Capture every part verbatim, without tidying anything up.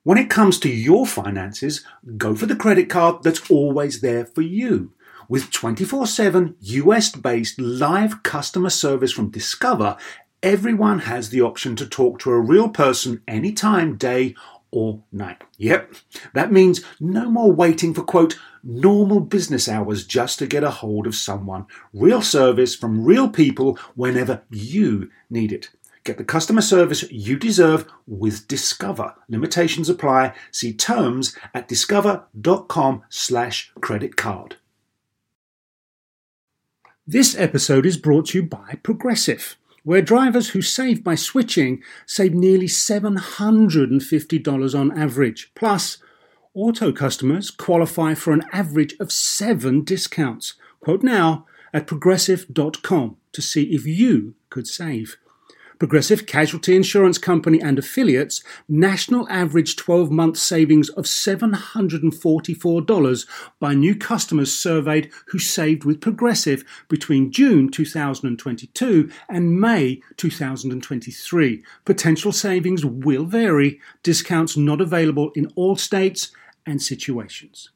When it comes to your finances, go for the credit card that's always there for you. With twenty-four seven U S-based live customer service from Discover, everyone has the option to talk to a real person anytime, day or night. Yep, that means no more waiting for, quote, normal business hours just to get a hold of someone. Real service from real people whenever you need it. Get the customer service you deserve with Discover. Limitations apply. See terms at discover.com slash credit card. This episode is brought to you by Progressive, where drivers who save by switching save nearly seven hundred fifty dollars on average. Plus, auto customers qualify for an average of seven discounts. Quote now at progressive dot com to see if you could save. Progressive Casualty Insurance Company and affiliates, national average twelve-month savings of seven hundred forty-four dollars by new customers surveyed who saved with Progressive between June two thousand twenty-two and May two thousand twenty-three. Potential savings will vary. Discounts not available in all states and situations.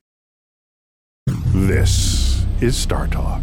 This is Star Talk.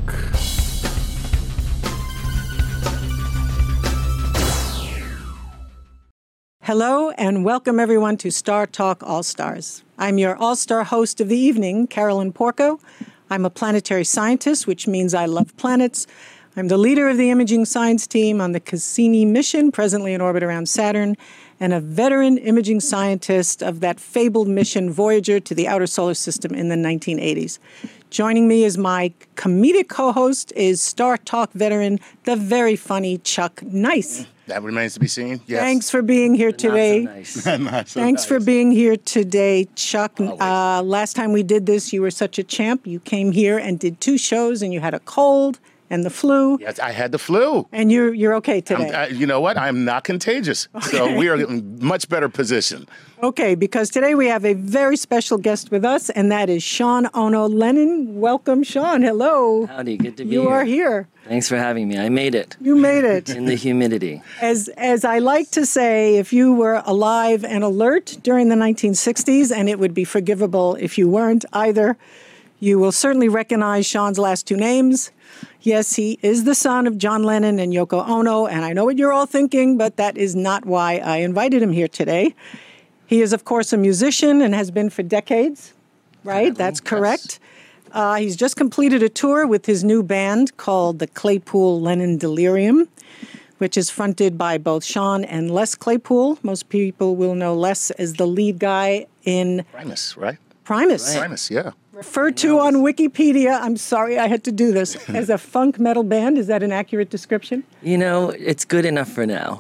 Hello and welcome everyone to Star Talk All-Stars. I'm your all-star host of the evening, Carolyn Porco. I'm a planetary scientist, which means I love planets. I'm the leader of the imaging science team on the Cassini mission, presently in orbit around Saturn, and a veteran imaging scientist of that fabled mission Voyager to the outer solar system in the nineteen eighties. Joining me as my comedic co-host is Star Talk veteran, the very funny Chuck Nice. That remains to be seen. Yes. Thanks for being here today. Not so nice. Not so Thanks nice. for being here today, Chuck. Uh, last time we did this, you were such a champ. You came here and did two shows, and you had a cold and the flu. Yes, I had the flu. And you're you're okay today. I, you know what? I'm not contagious, okay. So we are in much better position. Okay, because today we have a very special guest with us, and that is Sean Ono Lennon. Welcome, Sean. Hello. Howdy, good to be you here. You are here. Thanks for having me. I made it. You made it. In the humidity. As as I like to say, if you were alive and alert during the nineteen sixties, and it would be forgivable if you weren't either, you will certainly recognize Sean's last two names. Yes, he is the son of John Lennon and Yoko Ono, and I know what you're all thinking, but that is not why I invited him here today. He is, of course, a musician and has been for decades, right? That's correct. Uh, he's just completed a tour with his new band called the Claypool Lennon Delirium, which is fronted by both Sean and Les Claypool. Most people will know Les as the lead guy in Primus, right? Primus. Right. Primus, yeah. Referred to on Wikipedia, I'm sorry I had to do this, as a funk metal band. Is that an accurate description? You know, it's good enough for now.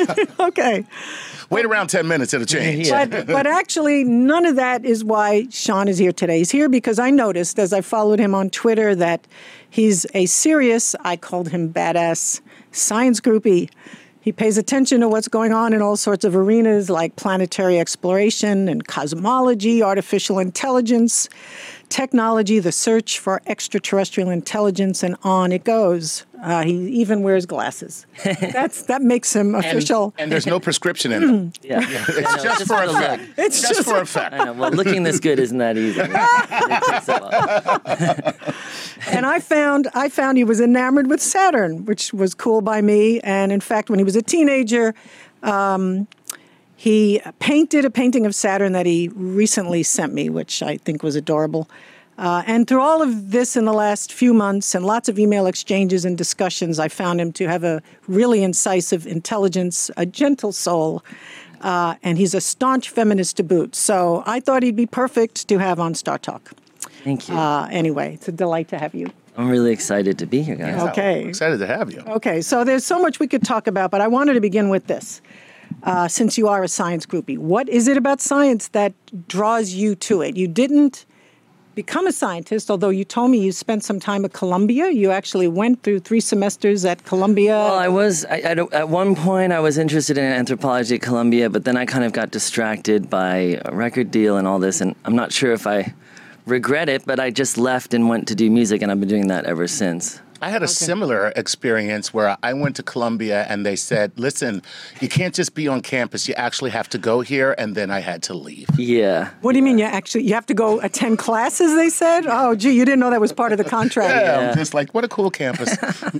Okay. Wait around ten minutes, it'll change. Yeah. But, but actually, none of that is why Sean is here today. He's here because I noticed, as I followed him on Twitter, that he's a serious, I called him badass, science groupie. He pays attention to what's going on in all sorts of arenas like planetary exploration and cosmology, artificial intelligence, technology, the search for extraterrestrial intelligence, and on it goes. Uh, he even wears glasses. That's That makes him official. And, and there's no prescription in it. Yeah. Yeah. It's know, just, just for for the effect. look. It's just, just for effect. I know. Well, looking this good isn't that easy. It takes a while. And I found I found he was enamored with Saturn, which was cool by me. And in fact, when he was a teenager, um, he painted a painting of Saturn that he recently sent me, which I think was adorable. Uh, and through all of this in the last few months and lots of email exchanges and discussions, I found him to have a really incisive intelligence, a gentle soul, uh, and he's a staunch feminist to boot. So I thought he'd be perfect to have on Star Talk. Thank you. Uh, anyway, it's a delight to have you. I'm really excited to be here, guys. Yeah, Okay. I'm excited to have you. Okay, so there's so much we could talk about, but I wanted to begin with this. Uh, since you are a science groupie, what is it about science that draws you to it? You didn't become a scientist, although you told me you spent some time at Columbia. You actually went through three semesters at Columbia. Well, I was, I, I don't- at one point I was interested in anthropology at Columbia, but then I kind of got distracted by a record deal and all this, and I'm not sure if I regret it, but I just left and went to do music, and I've been doing that ever since. I had a okay. similar experience where I went to Columbia and they said, listen, you can't just be on campus. You actually have to go here. And then I had to leave. Yeah. What do you mean you actually, you have to go attend classes, they said? Oh, gee, you didn't know that was part of the contract. Yeah, yeah. I'm just like, what a cool campus.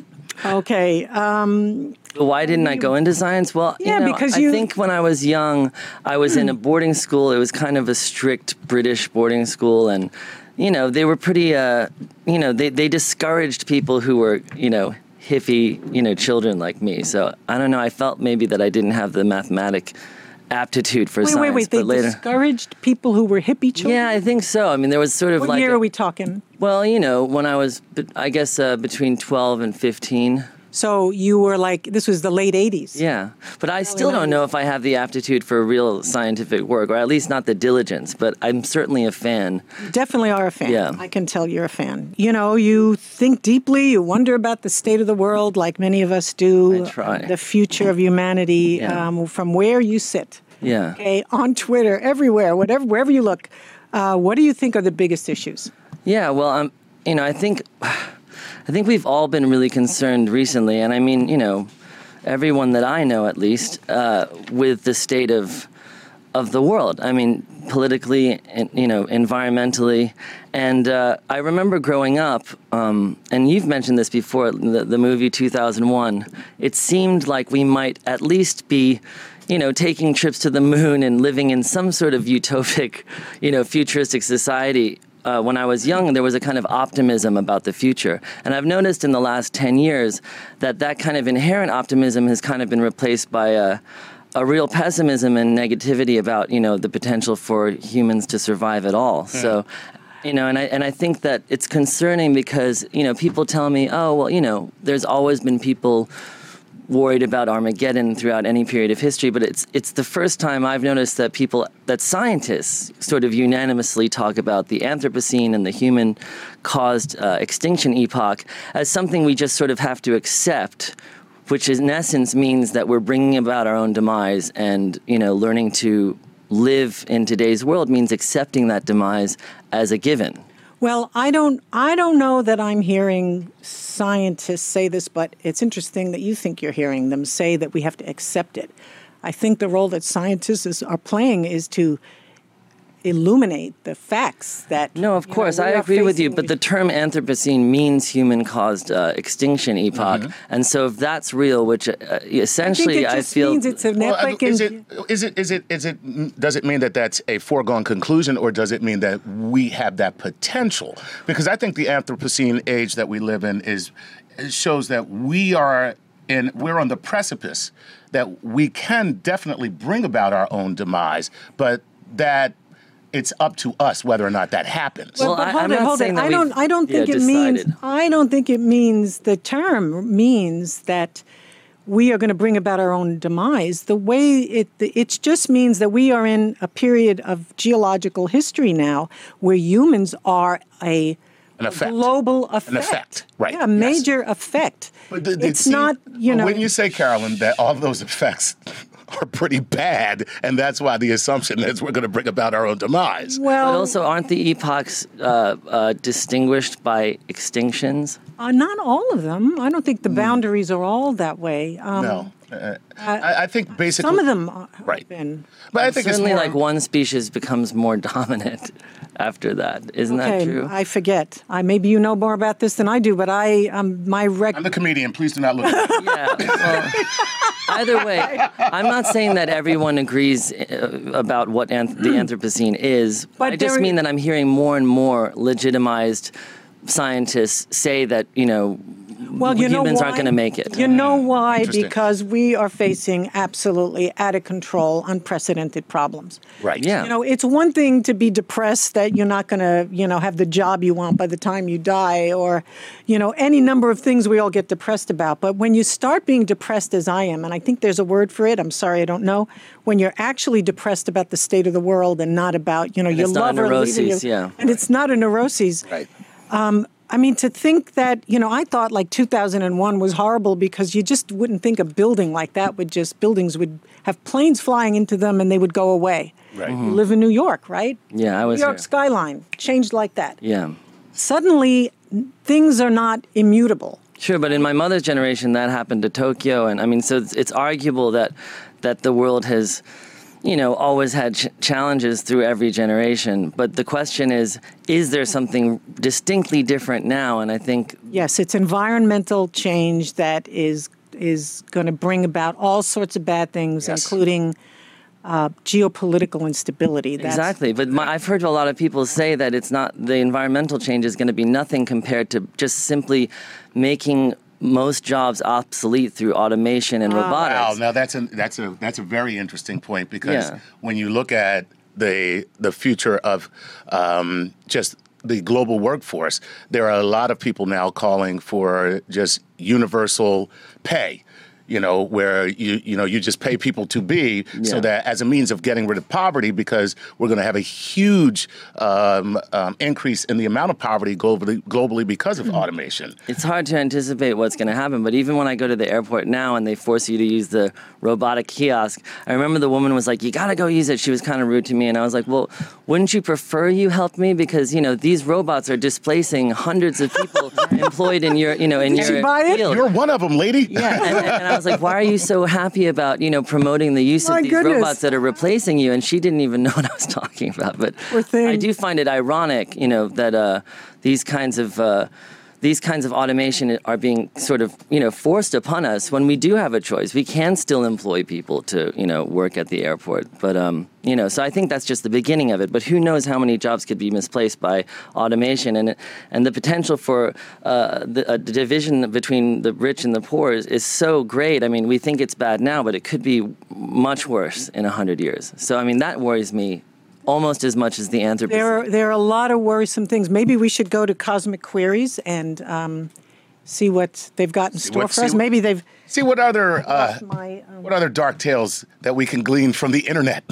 Okay. Um, Why didn't I go into science? Well, yeah, you know, because I you... think when I was young, I was in a boarding school. It was kind of a strict British boarding school. And you know, they were pretty, uh, you know, they, they discouraged people who were, you know, hippie, you know, children like me. So I don't know. I felt maybe that I didn't have the mathematic aptitude for wait, science. Wait, wait, but They later, discouraged people who were hippie children? Yeah, I think so. I mean, there was sort of what like... What year a, are we talking? Well, you know, when I was, I guess, uh, between twelve and fifteen. So you were like, this was the late eighties. Yeah, but I still don't know if I have the aptitude for real scientific work, or at least not the diligence, but I'm certainly a fan. You definitely are a fan. Yeah. I can tell you're a fan. You know, you think deeply, you wonder about the state of the world like many of us do. I try. The future of humanity, Yeah. um, from where you sit. Yeah. Okay, on Twitter, everywhere, whatever, wherever you look. Uh, what do you think are the biggest issues? Yeah, well, um, you know, I think... I think we've all been really concerned recently, and I mean, you know, everyone that I know, at least, uh, with the state of of the world. I mean, politically, and, you know, environmentally. And uh, I remember growing up, um, and you've mentioned this before, the, the movie two thousand one. It seemed like we might at least be, you know, taking trips to the moon and living in some sort of utopic, you know, futuristic society. Uh, when I was young, there was a kind of optimism about the future. And I've noticed in the last ten years that that kind of inherent optimism has kind of been replaced by a, a real pessimism and negativity about, you know, the potential for humans to survive at all. Yeah. So, you know, and I, and I think that it's concerning because, you know, people tell me, oh, well, you know, there's always been people worried about Armageddon throughout any period of history, but it's it's the first time I've noticed that people, that scientists sort of unanimously talk about the Anthropocene and the human-caused uh, extinction epoch as something we just sort of have to accept, which in essence means that we're bringing about our own demise, and, you know, learning to live in today's world means accepting that demise as a given. Well, I don't I don't know that I'm hearing scientists say this, but it's interesting that you think you're hearing them say that we have to accept it. I think the role that scientists is, are playing is to illuminate the facts that... No, of course, know, I agree with you, but the term Anthropocene means human-caused uh, extinction epoch, mm-hmm. and so if that's real, which uh, essentially I, I just feel... means it's an well, epic... Is it, is it, is it, is it, does it mean that that's a foregone conclusion, or does it mean that we have that potential? Because I think the Anthropocene age that we live in is shows that we are in, we're on the precipice, that we can definitely bring about our own demise, but that it's up to us whether or not that happens. Well, well but I, hold I'm it, not hold saying it. that I don't. I don't think yeah, it means. decided. I don't think it means the term means that we are going to bring about our own demise. The way it it just means that we are in a period of geological history now, where humans are a An effect. global effect. An effect, right. Yeah, a major yes. effect. But the, the, it's see, not, you know... Wouldn't you say, Carolyn, that all those effects are pretty bad, and that's why the assumption is we're going to bring about our own demise? Well, but also, aren't the epochs uh, uh, distinguished by extinctions? Uh, not all of them. I don't think the boundaries are all that way. Um, No. Uh, I, I think basically... Some of them have right. been... But I think Certainly, it's more, like, one species becomes more dominant after that. Isn't okay, that true? I forget. I maybe you know more about this than I do, but I um my rec. I'm the comedian. Please do not look at me. Yeah. Well, either way, I'm not saying that everyone agrees uh, about what anth- the Anthropocene is. But I just there- mean that I'm hearing more and more legitimized scientists say that, you know, Well, you know humans why? aren't going to make it. You know why? Interesting. Because we are facing absolutely out of control, unprecedented problems. Right. Yeah. You know, it's one thing to be depressed that you're not going to, you know, have the job you want by the time you die, or, you know, any number of things we all get depressed about. But when you start being depressed, as I am, and I think there's a word for it, I'm sorry, I don't know, when you're actually depressed about the state of the world and not about, you know, your it's not a lover leaving you. neuroses, yeah. And it's not a neuroses. Right. Um, I mean, to think that, you know, I thought like two thousand one was horrible because you just wouldn't think a building like that would just, buildings would have planes flying into them and they would go away. Right. You live in New York, right? Yeah, I was New York here. skyline changed like that. Yeah. Suddenly, things are not immutable. Sure, but in my mother's generation, that happened to Tokyo, and I mean, so it's, it's arguable that that the world has, you know, always had ch- challenges through every generation. But the question is, is there something distinctly different now? And I think yes, it's environmental change that is is going to bring about all sorts of bad things, Yes. including uh, geopolitical instability. That's, exactly. But my, I've heard a lot of people say that it's not the environmental change is going to be nothing compared to just simply making most jobs obsolete through automation and robotics. Wow, now that's a that's a that's a very interesting point because Yeah. when you look at the the future of um, just the global workforce, there are a lot of people now calling for just universal pay. You know, where you you know you just pay people to be, so Yeah. that as a means of getting rid of poverty, because we're going to have a huge um, um, increase in the amount of poverty globally globally because of automation. It's hard to anticipate what's going to happen, but even when I go to the airport now and they force you to use the robotic kiosk, I remember the woman was like, "You got to go use it." She was kind of rude to me, and I was like, "Well, wouldn't you prefer you help me? Because, you know, these robots are displacing hundreds of people employed in your, you know, in Did your she buy it? field." You're one of them, lady. Yeah, and, and I was like, "Why are you so happy about, you know, promoting the use My of these goodness. robots that are replacing you?" And she didn't even know what I was talking about. But Poor thing. I do find it ironic, you know, that uh, these kinds of uh, these kinds of automation are being sort of, you know, forced upon us when we do have a choice. We can still employ people to, you know, work at the airport. But, um, you know, so I think that's just the beginning of it. But who knows how many jobs could be misplaced by automation. And and the potential for uh, the, a division between the rich and the poor is, is so great. I mean, we think it's bad now, but it could be much worse in one hundred years. So, I mean, that worries me almost as much as the Anthropocene. There are, there are a lot of worrisome things. Maybe we should go to Cosmic Queries and um, see what they've got in store what- for us. see- Maybe they've... See what other uh, my, um, what other dark tales that we can glean from the internet.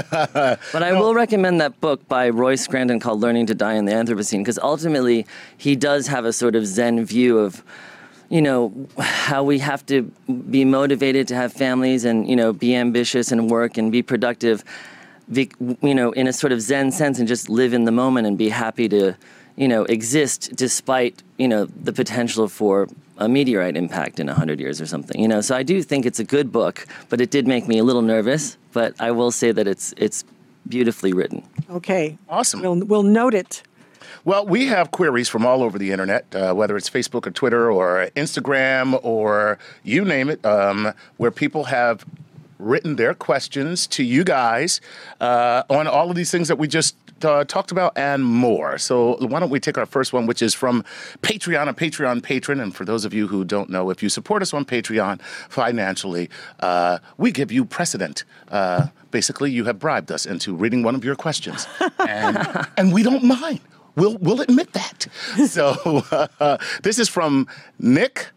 But I will recommend that book by Roy Scranton called Learning to Die in the Anthropocene, because ultimately he does have a sort of Zen view of, you know, how we have to be motivated to have families and, you know, be ambitious and work and be productive, be, you know, in a sort of Zen sense, and just live in the moment and be happy to, you know, exist despite, you know, the potential for a meteorite impact in one hundred years or something, you know. So I do think it's a good book, but it did make me a little nervous. But I will say that it's it's beautifully written. Okay. Awesome. We'll, we'll note it. Well, we have queries from all over the internet, uh, whether it's Facebook or Twitter or Instagram or you name it, um, where people have written their questions to you guys uh, on all of these things that we just uh, talked about and more. So why don't we take our first one, which is from Patreon, a Patreon patron. And for those of you who don't know, if you support us on Patreon financially, uh, we give you precedent. Uh, basically, you have bribed us into reading one of your questions. And, and we don't mind. We'll, we'll admit that. So uh, this is from Nick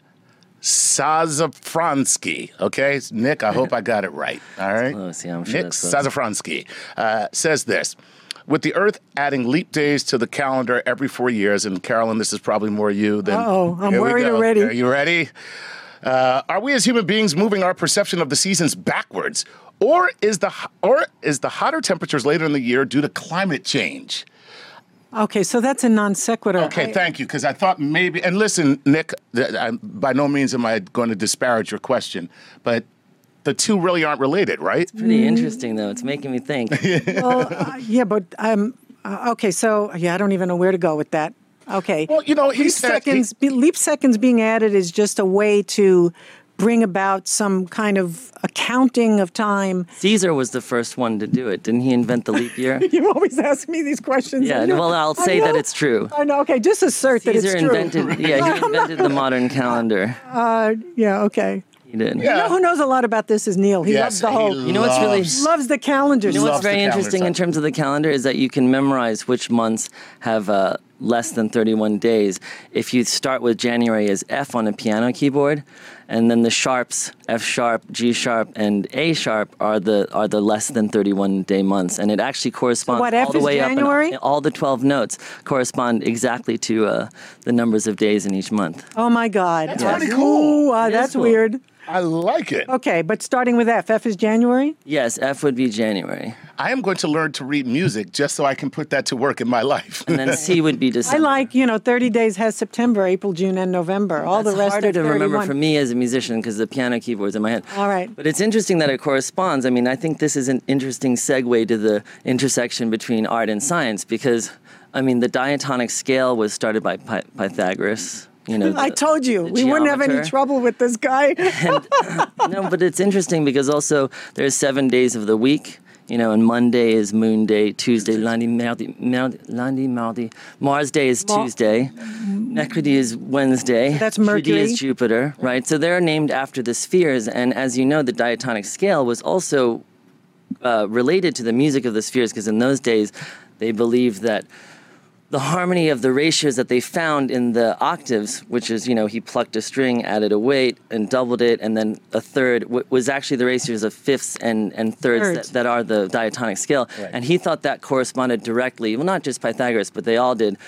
Sazafransky, okay? Nick, I hope I got it right, all right? Close, yeah, I'm sure Nick that's close. Sazafransky uh, says this. With the Earth adding leap days to the calendar every four years, and Carolyn, this is probably more you than... Uh-oh, I'm Here we worried go. already. Are you ready? Uh, are we as human beings moving our perception of the seasons backwards? Or is the or is the hotter temperatures later in the year due to climate change? Okay, so that's a non sequitur. Okay, I- thank you, because I thought maybe, and listen, Nick, th- I, by no means am I going to disparage your question, but the two really aren't related, right? Pretty interesting, though. It's making me think. Well, uh, yeah, but um, uh, okay, so yeah, I don't even know where to go with that. Okay. Well, you know, he leap said- seconds. be- leap seconds being added is just a way to bring about some kind of accounting of time. Caesar was the first one to do it. Didn't he invent the leap year? You always ask me these questions. Yeah, I know- well, I'll I say that know- it's true. I know. Okay, just assert that Caesar it's true. invented, yeah, he invented the modern calendar. Uh, yeah. Okay. He did. You know who knows a lot about this is Neil. He Yes, loves the he whole. You know what's really- loves- loves the calendars. You know what's loves the very calendar interesting in stuff. terms of the calendar is that you can memorize which months have uh, less than thirty-one days. If you start with January as F on a piano keyboard, and then the sharps, F sharp, G sharp, and A sharp are the are the less than thirty-one day months, and it actually corresponds what, all F the is way January? up. And all the twelve notes correspond exactly to uh, the numbers of days in each month. Oh my God. That's pretty cool. Ooh, uh, It is that's cool. weird. I like it. Okay, but starting with F. F is January. Yes, F would be January. I am going to learn to read music just so I can put that to work in my life. And then C would be I December. like, you know, thirty days has September, April, June, and November. All That's the rest harder of to remember thirty-one. for me as a musician because the piano keyboard's in my head. All right. But it's interesting that it corresponds. I mean, I think this is an interesting segue to the intersection between art and science because, I mean, the diatonic scale was started by Py- Pythagoras. You know, I the- told you, the we wouldn't have any geometer. trouble with this guy. No, but it's interesting because also there's seven days of the week. You know, and Monday is Moon Day, Tuesday, lundi, mardi, mardi, lundi, mardi. Mars Day is Mar- Tuesday, Mercredi is Wednesday. That's Jeudi Mercury. is Jupiter, right? So they're named after the spheres, and as you know, the diatonic scale was also uh, related to the music of the spheres because in those days they believed that the harmony of the ratios that they found in the octaves, which is, you know, he plucked a string, added a weight, and doubled it, and then a third, w- was actually the ratios of fifths and, and thirds Thirds. that, that are the diatonic scale. Right. And he thought that corresponded directly, well, not just Pythagoras, but they all did,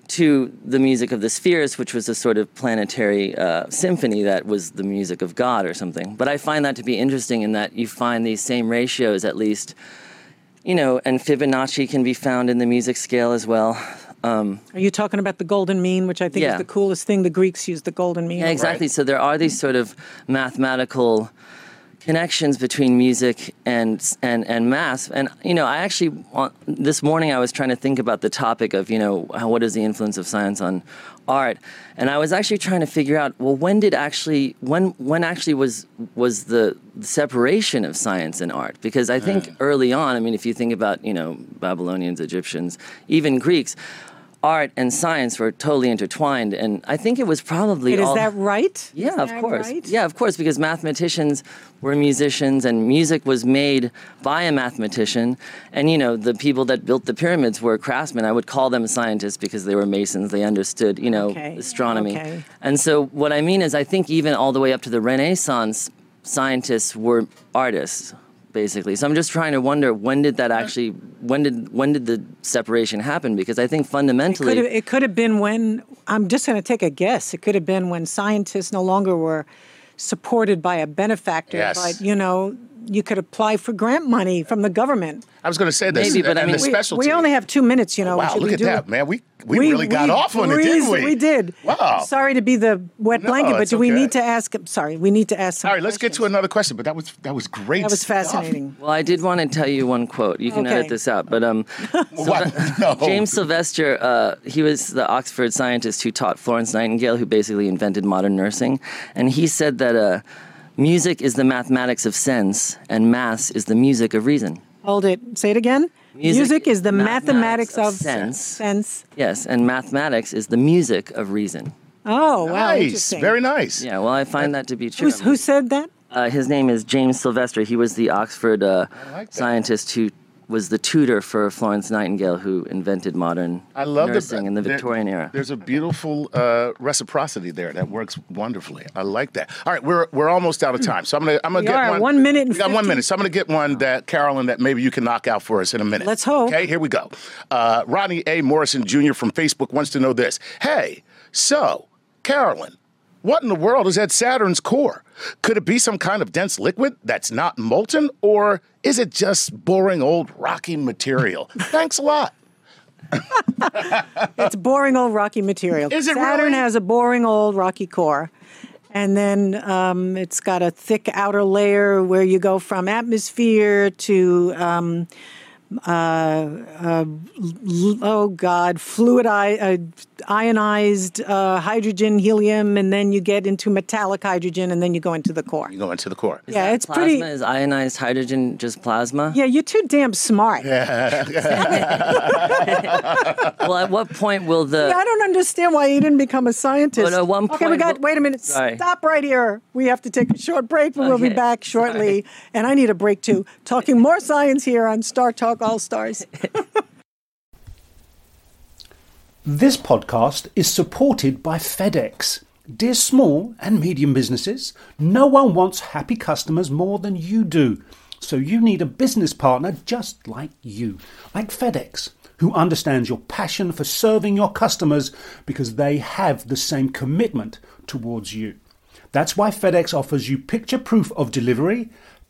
to the music of the spheres, which was a sort of planetary uh, symphony that was the music of God or something. But I find that to be interesting in that you find these same ratios, at least, you know, and Fibonacci can be found in the music scale as well. Um, Are you talking about the golden mean, which I think Yeah. is the coolest thing? The Greeks used the golden mean. Yeah, exactly. So there are these sort of mathematical connections between music and and and math. And you know, I actually want, this morning I was trying to think about the topic of you know how, what is the influence of science on art, and I was actually trying to figure out well when did actually when when actually was was the separation of science and art? Because I think early on, I mean, if you think about you know Babylonians, Egyptians, even Greeks. Art and science were totally intertwined, and I think it was probably Wait, all... is that right? Yeah, Is of that course. right? Yeah, of course, because mathematicians were musicians and music was made by a mathematician. And, you know, the people that built the pyramids were craftsmen. I would call them scientists because they were masons. They understood, you know, Okay, astronomy. okay. And so what I mean is I think even all the way up to the Renaissance, scientists were artists. Basically, so I'm just trying to wonder when did that actually, when did when did the separation happen? Because I think fundamentally, Could have, it could have been when, I'm just going to take a guess, it could have been when scientists no longer were supported by a benefactor, Yes. but, you know, you could apply for grant money from the government. I was going to say this, Maybe, but I and mean- the We- We, specialty. we only have two minutes, you know. Wow, Should look we at do that, it? man. We we, really got off on it, didn't we? We did. Wow. Sorry to be the wet No, blanket, but it's do we okay. need to ask, sorry, we need to ask some All right, let's get to questions. another question. But that was that was great. That was stuff. fascinating. well, I did want to tell you one quote. You can Okay. edit this out, but um, What? No. James Sylvester, uh, he was the Oxford scientist who taught Florence Nightingale, who basically invented modern nursing. And he said that uh, music is the mathematics of sense, and maths is the music of reason. Hold it. Say it again. Music, is the mathematics, mathematics of of sense. sense. Yes, and mathematics is the music of reason. Oh, wow. Nice, Interesting. very nice. Yeah, well, I find that to be true. Who's, who said that? Uh, his name is James Sylvester. He was the Oxford uh, like that. scientist who was the tutor for Florence Nightingale, who invented modern I love nursing the, in the there- Victorian era. There's a beautiful uh, reciprocity there that works wonderfully. I like that. All right, we're we're almost out of time, so I'm gonna I'm gonna We get are. one. One minute and we got one fifty. minute, so I'm gonna get one that Carolyn that maybe you can knock out for us in a minute. Let's hope. Okay, here we go. Uh, Rodney A. Morrison Junior from Facebook wants to know this. Hey, so Carolyn, what in the world is at Saturn's core? Could it be some kind of dense liquid that's not molten, or is it just boring old rocky material? Thanks a lot. It's boring old rocky material. Is it Saturn really? has a boring old rocky core. And then um, it's got a thick outer layer where you go from atmosphere to, um, uh, uh, l- oh God, fluid I- uh, ionized uh, hydrogen, helium, and then you get into metallic hydrogen, and then you go into the core. You go into the core. Is yeah, that it's plasma? pretty- Is ionized hydrogen just plasma? Yeah, you're too damn smart. Well, at what point will the... Yeah, I don't understand why you didn't become a scientist. But at one okay, we point- got. Wait a minute. Sorry. Stop right here. We have to take a short break, but we'll be Okay. back shortly. And I need a break too. Talking more science here on Star Talk All Stars. This podcast is supported by FedEx. Dear small and medium businesses, no one wants happy customers more than you do. So you need a business partner just like you, like FedEx, who understands your passion for serving your customers because they have the same commitment towards you. That's why FedEx offers you picture proof of delivery,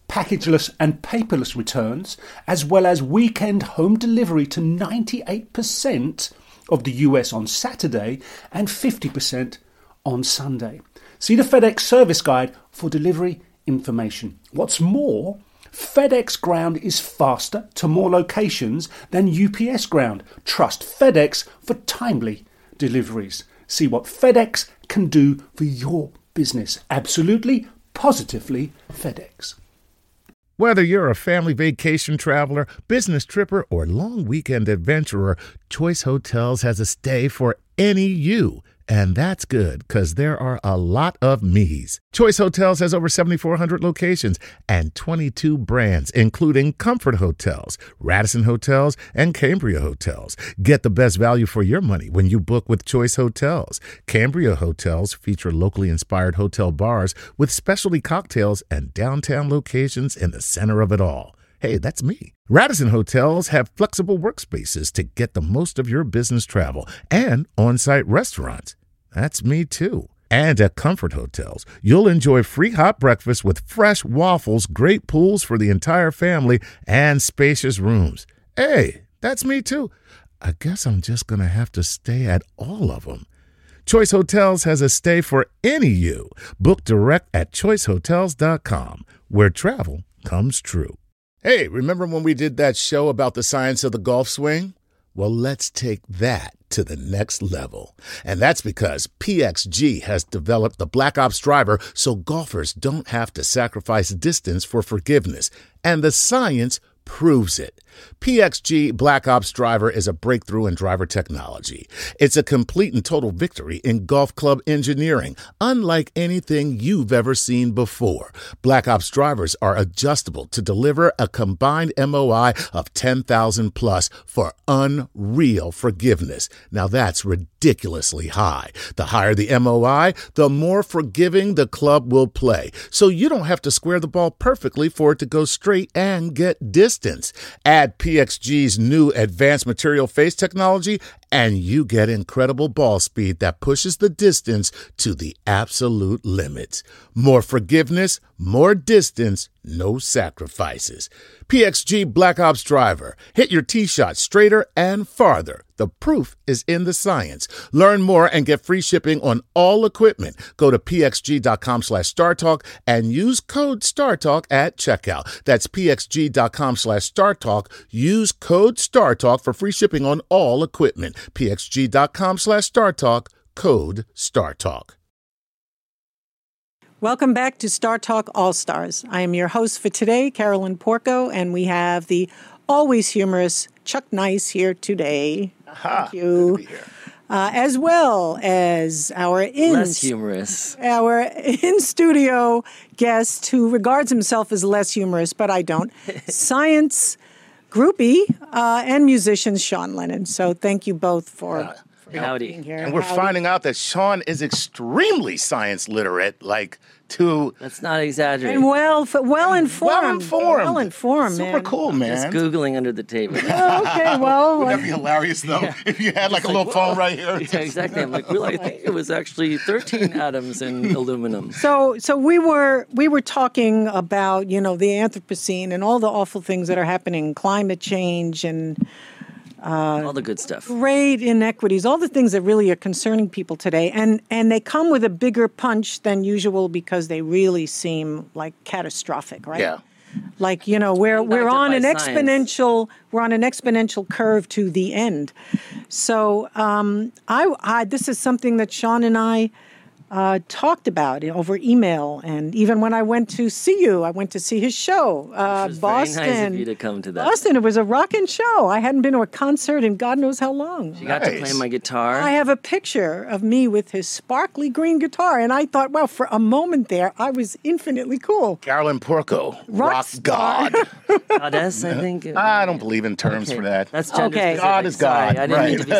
packageless and paperless returns, as well as weekend home delivery to ninety-eight percent of the U S on Saturday and fifty percent on Sunday. See the FedEx service guide for delivery information. What's more, FedEx Ground is faster to more locations than U P S Ground. Trust FedEx for timely deliveries. See what FedEx can do for your business. Absolutely, positively FedEx. Whether you're a family vacation traveler, business tripper, or long weekend adventurer, Choice Hotels has a stay for any you. And that's good, because there are a lot of me's. Choice Hotels has over seventy-four hundred locations and twenty-two brands, including Comfort Hotels, Radisson Hotels, and Cambria Hotels. Get the best value for your money when you book with Choice Hotels. Cambria Hotels feature locally inspired hotel bars with specialty cocktails and downtown locations in the center of it all. Hey, that's me. Radisson Hotels have flexible workspaces to get the most of your business travel and on-site restaurants. That's me too. And at Comfort Hotels, you'll enjoy free hot breakfast with fresh waffles, great pools for the entire family, and spacious rooms. Hey, that's me too. I guess I'm just going to have to stay at all of them. Choice Hotels has a stay for any you. Book direct at choice hotels dot com, where travel comes true. Hey, remember when we did that show about the science of the golf swing? Well, let's take that to the next level. And that's because P X G has developed the Black Ops driver so golfers don't have to sacrifice distance for forgiveness. And the science proves it. P X G Black Ops Driver is a breakthrough in driver technology. It's a complete and total victory in golf club engineering, unlike anything you've ever seen before. Black Ops drivers are adjustable to deliver a combined M O I of ten thousand plus for unreal forgiveness. Now that's ridiculously high. The higher the M O I, the more forgiving the club will play. So you don't have to square the ball perfectly for it to go straight and get distance. Add P X G's new advanced material face technology, and you get incredible ball speed that pushes the distance to the absolute limits. More forgiveness, more distance, no sacrifices. P X G Black Ops Driver. Hit your tee shot straighter and farther. The proof is in the science. Learn more and get free shipping on all equipment. Go to pxg.com slash StarTalk and use code StarTalk at checkout. That's pxg.com slash StarTalk. Use code StarTalk for free shipping on all equipment. pxg.com slash StarTalk. Code StarTalk. Welcome back to Star Talk All Stars. I am your host for today, Carolyn Porco, and we have the always humorous Chuck Nice here today. Aha, Thank you. Uh, as well as our in Less humorous. our in studio guest who regards himself as less humorous, but I don't. Science groupie uh, and musician Sean Lennon. So thank you both for. Yeah. for Howdy. being here. And we're Howdy. finding out that Sean is extremely science literate, like to Let's not exaggerate. And well, f- well informed. well informed. Well informed, Super man. cool, man. Just Googling under the table. Oh, okay, well, Wouldn't that be hilarious though? If you had like a like, little phone right here. Yeah, exactly. I'm like, well, I think it was actually thirteen atoms in aluminum. so so we were we were talking about, you know, the Anthropocene and all the awful things that are happening, climate change and All the good stuff. great inequities, all the things that really are concerning people today, and and they come with a bigger punch than usual because they really seem like catastrophic, right? Yeah. Like, you know, we're Backed we're up on by an science. exponential we're on an exponential curve to the end. So um, I, I this is something that Sean and I uh, talked about over email, and even when I went to see you, I went to see his show, uh, It was Boston. very nice of you to come to that. Boston, it was a rockin' show. I hadn't been to a concert in God knows how long. You got to play Nice. my guitar. I have a picture of me with his sparkly green guitar, and I thought, well, for a moment there, I was infinitely cool. Carolyn Porco, Rock rock, star. god. Goddess, I think. I don't believe in terms Okay. for that. That's gender Okay. specific. God is Sorry, God, I didn't mean to be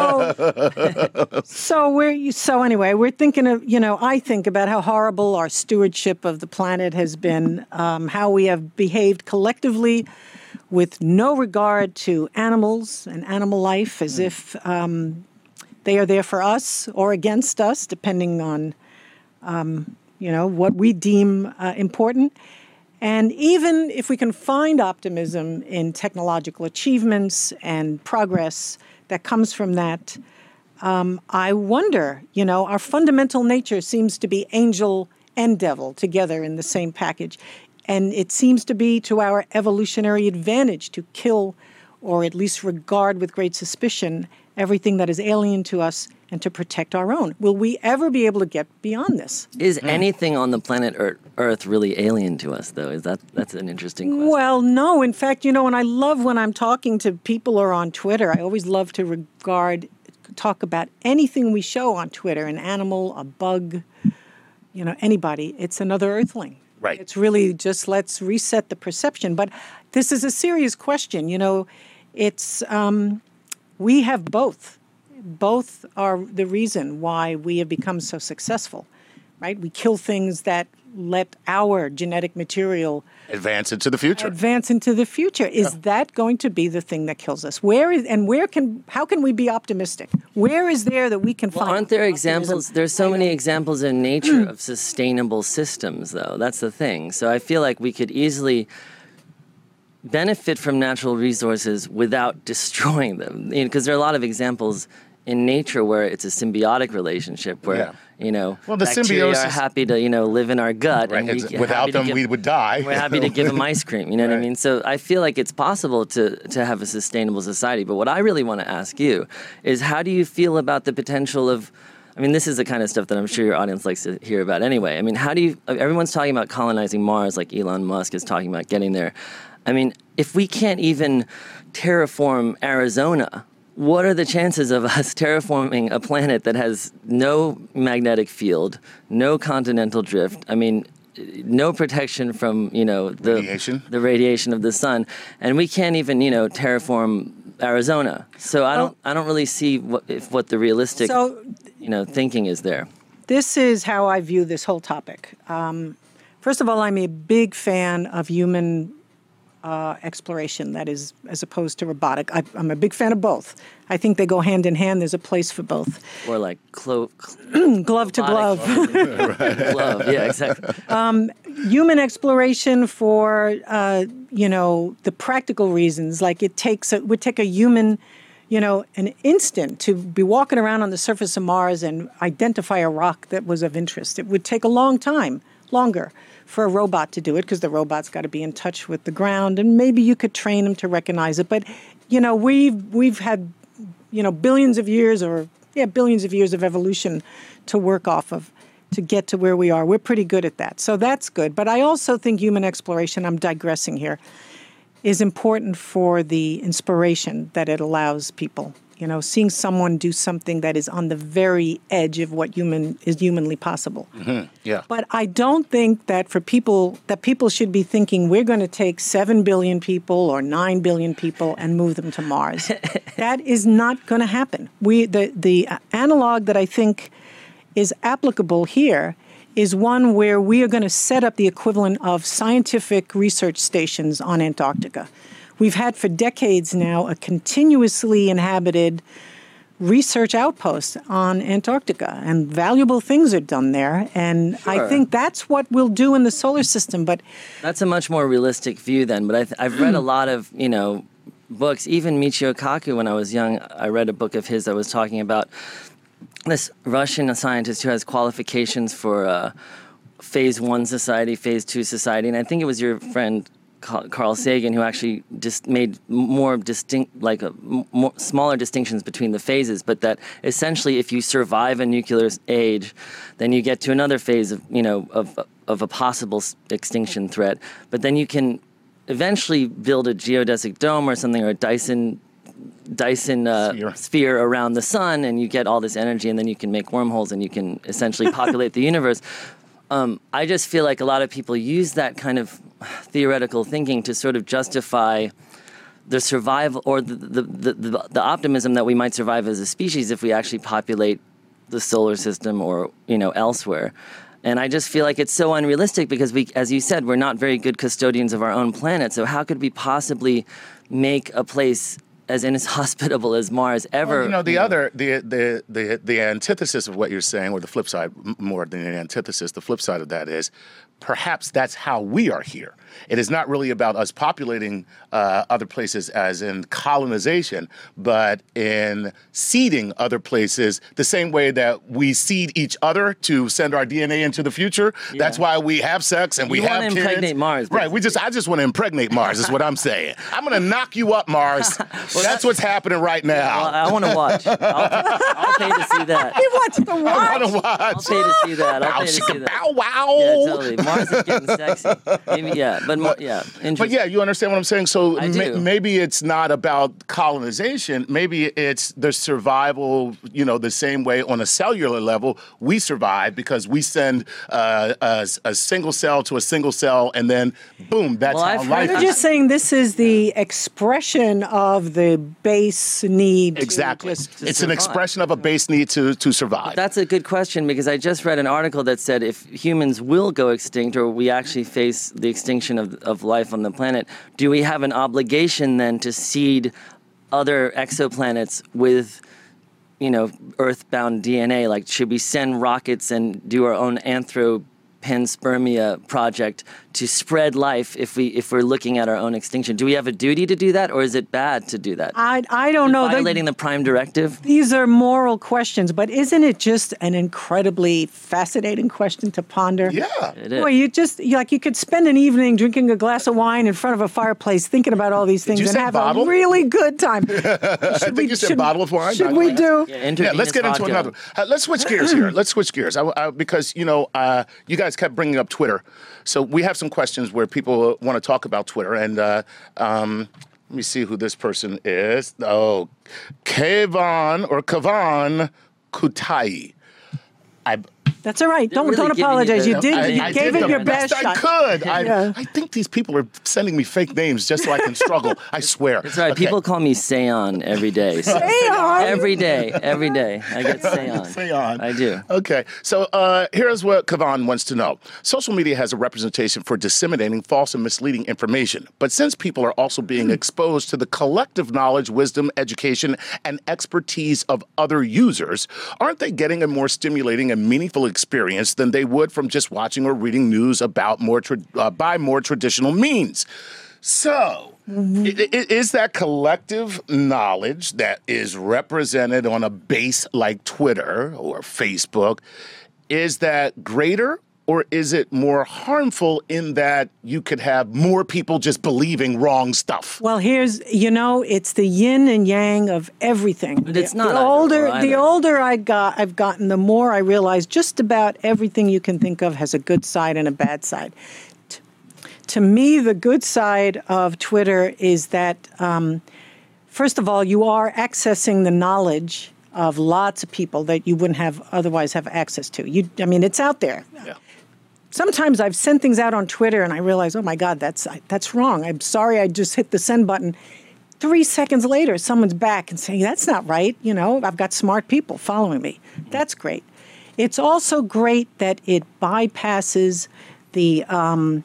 sexist. So, so we're so anyway, we're thinking of, you know, I think about how horrible our stewardship of the planet has been, um, how we have behaved collectively with no regard to animals and animal life, as if um, they are there for us or against us, depending on, um, you know, what we deem uh, important. And even if we can find optimism in technological achievements and progress that comes from that, um, I wonder, you know, our fundamental nature seems to be angel and devil together in the same package. And it seems to be to our evolutionary advantage to kill or at least regard with great suspicion everything that is alien to us and to protect our own. Will we ever be able to get beyond this? Is anything on the planet Earth really alien to us, though? Is that that's an interesting question. Well, no. In fact, you know, and I love when I'm talking to people or on Twitter, I always love to regard, talk about anything we show on Twitter, an animal, a bug, you know, anybody. It's another Earthling. Right. It's really just let's reset the perception. But this is a serious question. You know, it's um, we have both. Both are the reason why we have become so successful, right? We kill things that let our genetic material advance into the future. Advance into the future. Is yeah. that going to be the thing that kills us? Where is and where can how can we be optimistic? Where is there that we can well, find? Aren't there examples? There's so many examples in nature of sustainable systems, though. That's the thing. So I feel like we could easily benefit from natural resources without destroying them, because you know, there are a lot of examples in nature where it's a symbiotic relationship where, yeah. you know, well, the bacteria symbiosis are happy to, you know, live in our gut. Right. And we, without them, give, we would die. We're happy to give them ice cream, you know right. what I mean? So I feel like it's possible to, to have a sustainable society. But what I really want to ask you is how do you feel about the potential of, I mean, this is the kind of stuff that I'm sure your audience likes to hear about anyway. I mean, how do you, everyone's talking about colonizing Mars, like Elon Musk is talking about getting there. I mean, if we can't even terraform Arizona, what are the chances of us terraforming a planet that has no magnetic field, no continental drift? I mean, no protection from, you know, the radiation, the radiation of the sun, and we can't even, you know, terraform Arizona. So I don't, I don't really see what if what the realistic, so, you know, thinking is there. This is how I view this whole topic. Um, first of all, I'm a big fan of human Uh, exploration, that is, as opposed to robotic. I, I'm a big fan of both. I think they go hand in hand. There's a place for both. Or like clo- cl- glove to glove. glove, yeah, exactly. Um, human exploration for, uh, you know, the practical reasons. Like it takes, a, it would take a human, you know, an instant to be walking around on the surface of Mars and identify a rock that was of interest. It would take a long time, longer, for a robot to do it, because the robot's got to be in touch with the ground, and maybe you could train them to recognize it. But, you know, we've we've had, you know, billions of years or, yeah, billions of years of evolution to work off of to get to where we are. We're pretty good at that. So that's good. But I also think human exploration, I'm digressing here, is important for the inspiration that it allows people. You know, seeing someone do something that is on the very edge of what human is humanly possible. Mm-hmm. Yeah. But I don't think that for people that people should be thinking we're going to take seven billion people or nine billion people and move them to Mars. That is not going to happen. We the the analog that I think is applicable here is one where we are going to set up the equivalent of scientific research stations on Antarctica. We've had for decades now a continuously inhabited research outpost on Antarctica, and valuable things are done there. And sure. I think that's what we'll do in the solar system. But that's a much more realistic view then. But I th- I've read a lot of, you know, books. Even Michio Kaku, when I was young, I read a book of his that was talking about this Russian scientist who has qualifications for uh, phase one society, phase two society. And I think it was your friend Carl Sagan, who actually just made more distinct, like a more smaller distinctions between the phases, but that essentially, if you survive a nuclear age, then you get to another phase of, you know, of of a possible extinction threat. But then you can eventually build a geodesic dome or something, or a Dyson Dyson uh, sphere. sphere around the sun, and you get all this energy, and then you can make wormholes, and you can essentially populate the universe. Um, I just feel like a lot of people use that kind of theoretical thinking to sort of justify the survival or the, the, the, the, the optimism that we might survive as a species if we actually populate the solar system or, you know, elsewhere. And I just feel like it's so unrealistic because we, as you said, we're not very good custodians of our own planet. So how could we possibly make a place as inhospitable as Mars ever? Well, you know, the you know. other, the, the the the antithesis of what you're saying, or the flip side, more than an antithesis, the flip side of that is perhaps that's how we are here. It is not really about us populating uh, other places as in colonization, but in seeding other places the same way that we seed each other to send our D N A into the future. Yeah. That's why we have sex and You we have wanna kids. impregnate Mars, basically. Right. We just I just want to impregnate Mars is what I'm saying. I'm going to knock you up, Mars. well, that's what's happening right now. Well, I want to watch. I'll, I'll pay to see that. He wants to watch. I want to watch. I'll pay to see that. I'll Bow, pay to see chicka, that. bow, wow. Yeah, totally. Mars is getting sexy. Maybe, yeah, but, more, yeah, interesting. But yeah, you understand what I'm saying? So I ma- do. maybe it's not about colonization. Maybe it's the survival, you know, the same way on a cellular level we survive because we send uh, a, a single cell to a single cell and then boom, that's Well, how I've heard life You're is. just saying this is the expression of the base need. to Exactly. just- to It's an survive. expression of a base need to, to survive. That's a good question because I just read an article that said if humans will go extinct or we actually face the extinction of, of life on the planet, do we have an obligation then to seed other exoplanets with, you know, earthbound D N A? Like, should we send rockets and do our own anthropanspermia project to spread life if we if we're looking at our own extinction? Do we have a duty to do that, or is it bad to do that? I, I don't know. They- Violating the Prime Directive? These are moral questions, but isn't it just an incredibly fascinating question to ponder? yeah. It is. Boy, you just you, like you could spend an evening drinking a glass of wine in front of a fireplace, thinking about all these things, you and say have bottle? a really good time. Should I think you said bottle of wine. Should not we glass. do? Yeah, Yeah, intravenous let's get into vodka. another. Uh, let's switch gears here. Let's switch gears. I, I, because, you know, uh, you guys kept bringing up Twitter. So we have some questions where people want to talk about Twitter. And uh, um, let me see who this person is. Oh, Kavan or Kavan Kutai. I, That's all right. Don't really don't giving you apologize. the- You did. I, you I gave did it the your best, I shot. could. I, Yeah. I think these people are sending me fake names just so I can struggle. I swear. That's right. Okay. People call me Seon every day. So Seon? every day, every day, I get Seon. Say on. I do. Okay. So uh, here's what Kavan wants to know. Social media has a representation for disseminating false and misleading information. But since people are also being exposed to the collective knowledge, wisdom, education, and expertise of other users, aren't they getting a more stimulating and meaningful experience than they would from just watching or reading news about more tra- uh, by more traditional means? So, i- i- is that collective knowledge that is represented on a base like Twitter or Facebook, is that greater or is it more harmful in that you could have more people just believing wrong stuff? Well, here's you know, it's the yin and yang of everything. But it's the, not the either older or the either. older I got I've gotten, the more I realize just about everything you can think of has a good side and a bad side. T- To me, the good side of Twitter is that, um, first of all, you are accessing the knowledge of lots of people that you wouldn't have otherwise have access to. You, I mean, it's out there. Yeah. Sometimes I've sent things out on Twitter and I realize, oh my God, that's that's wrong. I'm sorry, I just hit the send button. Three seconds later, someone's back and saying, that's not right. You know, I've got smart people following me. That's great. It's also great that it bypasses the, um,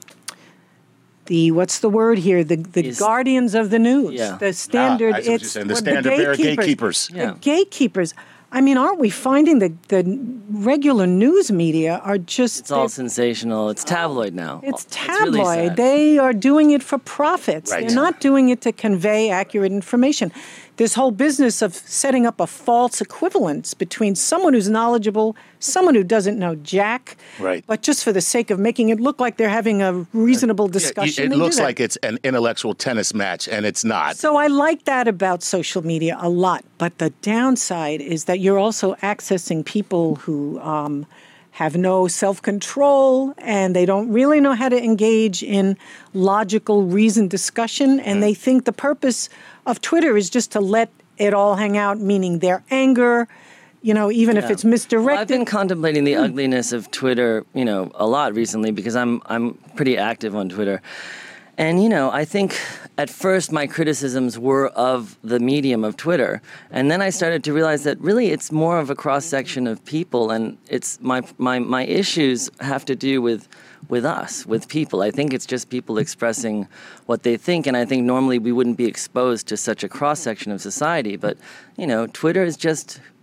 the what's the word here? The the Is- guardians of the news. Yeah. The standard. Ah, I see what you're it's saying. The what standard bearer gatekeepers. Yeah. The gatekeepers. I mean, aren't we finding the, the regular news media are just... It's all they're- sensational. It's tabloid now. it's really tabloid. sad. They are doing it for profits. Right. They're not doing it to convey accurate information. This whole business of setting up a false equivalence between someone who's knowledgeable, someone who doesn't know jack, Right. but just for the sake of making it look like they're having a reasonable Yeah, discussion. it they do looks that. like it's an intellectual tennis match, and it's not. So I like that about social media a lot. But the downside is that you're also accessing people who um, have no self-control and they don't really know how to engage in logical, reasoned discussion. And they think the purpose of Twitter is just to let it all hang out, meaning their anger, you know, even if Yeah. it's misdirected. Well, I've been contemplating the ugliness of Twitter, you know, a lot recently because I'm I'm pretty active on Twitter. And, you know, I think at first my criticisms were of the medium of Twitter. And then I started to realize that really it's more of a cross-section of people. And it's my my, my issues have to do with with us, with people. I think it's just people expressing what they think. And I think normally we wouldn't be exposed to such a cross-section of society. But, you know, Twitter is just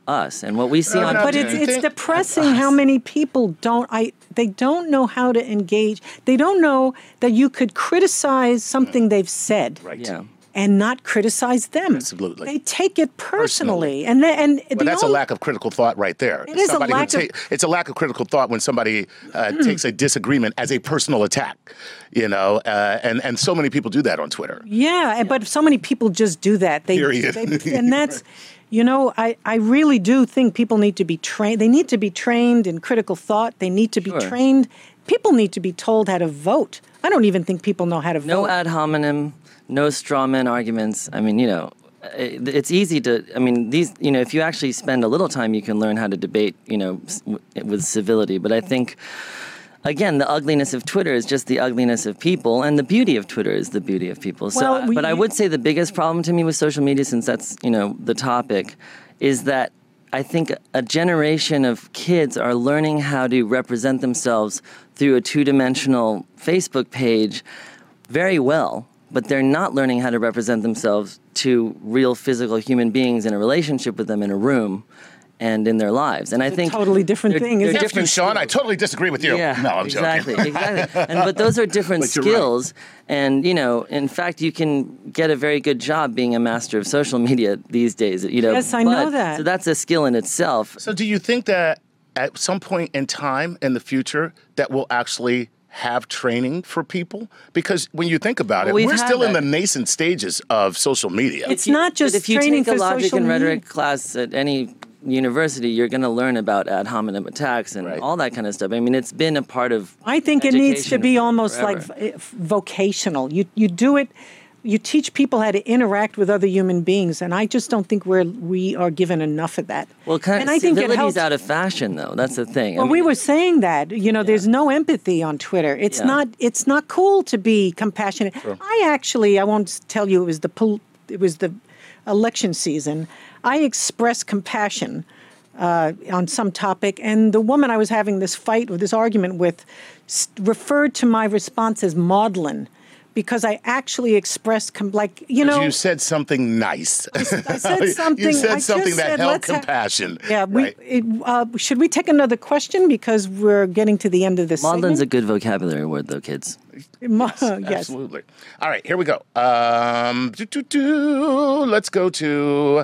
us and what we see No, on no, But Twitter. it's do you it's think- depressing how many people don't I they don't know how to engage. They don't know that you could criticize something they've said Right. Yeah. and not criticize them. Absolutely. They take it personally. And they, and But the that's a only- lack of critical thought right there. It is a Somebody who lack of- ta- It's a lack of critical thought when somebody uh, takes a disagreement as a personal attack, you know, uh, and, and so many people do that on Twitter. Yeah, and but so many people just do that. They, Period. they- and that's, you know, I, I really do think people need to be trained. They need to be trained in critical thought. They need to be Sure. trained. People need to be told how to vote. I don't even think people know how to No vote. ad hominem, no straw man arguments. I mean, you know, it, it's easy to, I mean, these, you know, if you actually spend a little time, you can learn how to debate, you know, s- w- with civility. But I think, again, the ugliness of Twitter is just the ugliness of people, and the beauty of Twitter is the beauty of people. So, Well, we- but I would say the biggest problem to me with social media, since that's, you know, the topic, is that I think a generation of kids are learning how to represent themselves through a two-dimensional Facebook page very well, but they're not learning how to represent themselves to real physical human beings in a relationship with them in a room and in their lives. And I think totally different they're- thing, they're isn't it? F you, different Sean. I skills. totally disagree with you. Yeah, no, I'm exactly, joking. exactly. And but those are different But you're right. skills, and you know, in fact, you can get a very good job being a master of social media these days. You know, Yes, I know but- that. So that's a skill in itself. So do you think that at some point in time in the future that we'll actually have training for people? Because when you think about Well, it, we've we're had still in that. the nascent stages of social media. It's You- not just but if you training take a for logic social and rhetoric media. class at any university, you're going to learn about ad hominem attacks and Right. all that kind of stuff. I mean, it's been a part of. I think it needs to education be for- almost forever. like v- vocational. You you do it. You teach people how to interact with other human beings, and I just don't think we're we are given enough of that. Well, kind and of I think it civility's helps. out of fashion, though. That's the thing. I Well, we mean, were saying that, you know, there's no empathy on Twitter. It's Yeah. not it's not cool to be compassionate. I actually I won't tell you it was the pol- it was the election season. I expressed compassion uh, on some topic, and the woman I was having this fight with, this argument with, s- referred to my response as maudlin, because I actually expressed com- like you know. you said something nice. I said something. you said I just something that said, held let's ha- compassion. Yeah, we, right? it, uh, should we take another question because we're getting to the end of this Maudlin's a segment? good vocabulary word, though, kids. Ma- yes. Absolutely. All right, here we go. Um, doo, doo, doo. Let's go to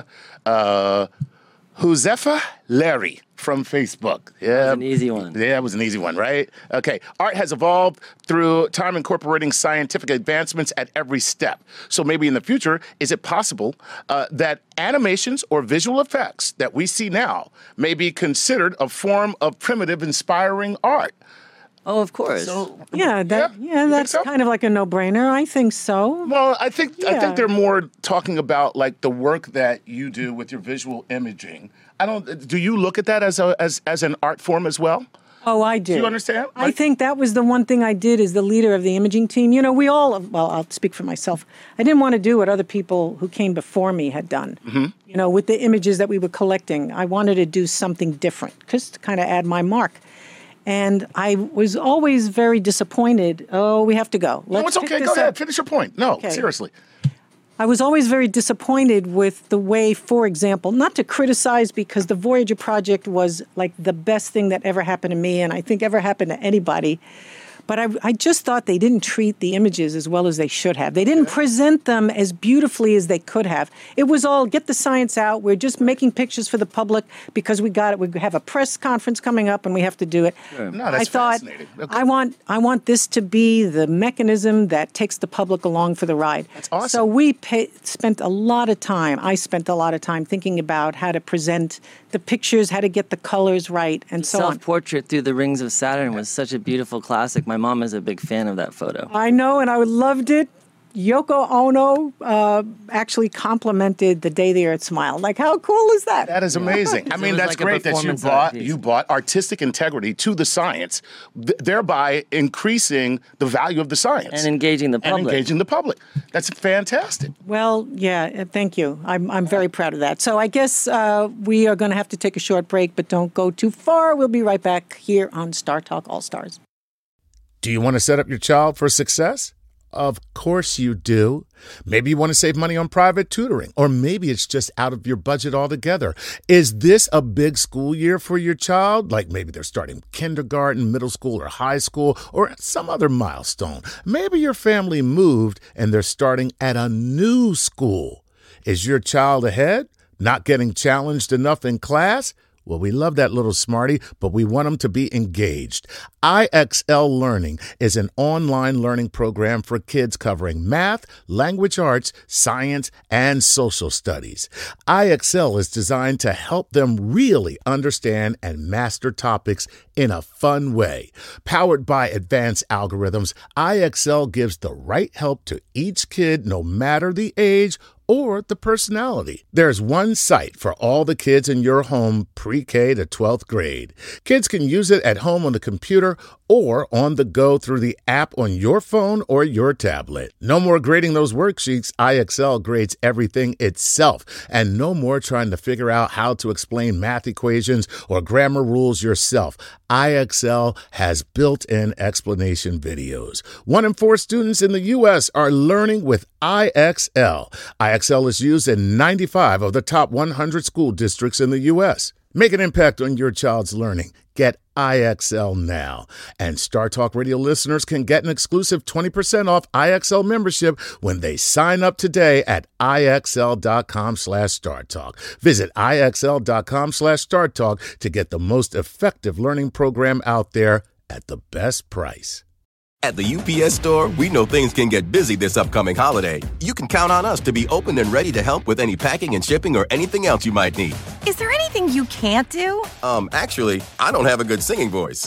uh, Josefa Larry from Facebook. Yeah, an easy one. Yeah, it was an easy one, right? Okay. Art has evolved through time, incorporating scientific advancements at every step. So maybe in the future, is it possible uh, that animations or visual effects that we see now may be considered a form of primitive, inspiring art? Oh, of course. So, Yeah, that, you yeah, think that's so? kind of like a no-brainer. I think so. Well, I think I Yeah. think they're more talking about like the work that you do with your visual imaging. I don't. Do you look at that as a as as an art form as well? Oh, I do. you understand? I Like- think that was the one thing I did as the leader of the imaging team. You know, we all, well, I'll speak for myself. I didn't want to do what other people who came before me had done. Mm-hmm. You know, with the images that we were collecting, I wanted to do something different, just to kind of add my mark. And I was always very disappointed. Oh, we have to go. No, Let's it's pick okay. this Go up. ahead. Finish your point. No, Okay. seriously. I was always very disappointed with the way, for example, not to criticize because the Voyager project was like the best thing that ever happened to me and I think ever happened to anybody. But I, I just thought they didn't treat the images as well as they should have. They didn't present them as beautifully as they could have. It was all get the science out. We're just making pictures for the public because we got it. We have a press conference coming up and we have to do it. No, that's I thought fascinating. Okay. I want I want this to be the mechanism that takes the public along for the ride. That's awesome. So we pay, spent a lot of time. I spent a lot of time thinking about how to present the pictures, how to get the colors right, and so on. Self-portrait through the rings of Saturn was such a beautiful classic. My mom is a big fan of that photo. I know, and I loved it. Yoko Ono uh, actually complimented The Day the Earth Smiled. Like, how cool is that? That is amazing. I It mean, was that's like a great that you performance art brought piece. you brought artistic integrity to the science, th- thereby increasing the value of the science And engaging the and public. engaging the public. That's fantastic. Well, yeah, uh, thank you. I'm, I'm very proud of that. So I guess uh, we are going to have to take a short break, but don't go too far. We'll be right back here on Star Talk All Stars. Do you want to set up your child for success? Of course you do. Maybe you want to save money on private tutoring, or maybe it's just out of your budget altogether. Is this a big school year for your child? Like maybe they're starting kindergarten, middle school, or high school, or some other milestone. Maybe your family moved and they're starting at a new school. Is your child ahead? Not getting challenged enough in class? Well, we love that little smarty, but we want them to be engaged. I X L Learning is an online learning program for kids covering math, language arts, science, and social studies. I X L is designed to help them really understand and master topics in a fun way. Powered by advanced algorithms, I X L gives the right help to each kid, no matter the age or the personality. There's one site for all the kids in your home pre-K to twelfth grade. Kids can use it at home on the computer or on the go through the app on your phone or your tablet. No more grading those worksheets. I X L grades everything itself. And no more trying to figure out how to explain math equations or grammar rules yourself. I X L has built-in explanation videos. One in four students in the U S are learning with I X L. I X L is used in ninety-five of the top one hundred school districts in the U S. Make an impact on your child's learning. Get I X L now. And Star Talk Radio listeners can get an exclusive twenty percent off I X L membership when they sign up today at IXL.com slash StarTalk. Visit IXL.com slash StarTalk to get the most effective learning program out there at the best price. At the U P S Store, we know things can get busy this upcoming holiday. You can count on us to be open and ready to help with any packing and shipping or anything else you might need. Is there anything you can't do? Um, actually, I don't have a good singing voice.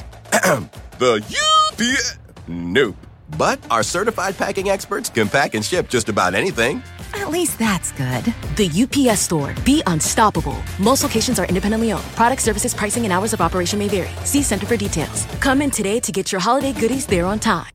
The U P S... Nope. But our certified packing experts can pack and ship just about anything. At least that's good. The U P S Store. Be unstoppable. Most locations are independently owned. Product, services, pricing, and hours of operation may vary. See Center for details. Come in today to get your holiday goodies there on time.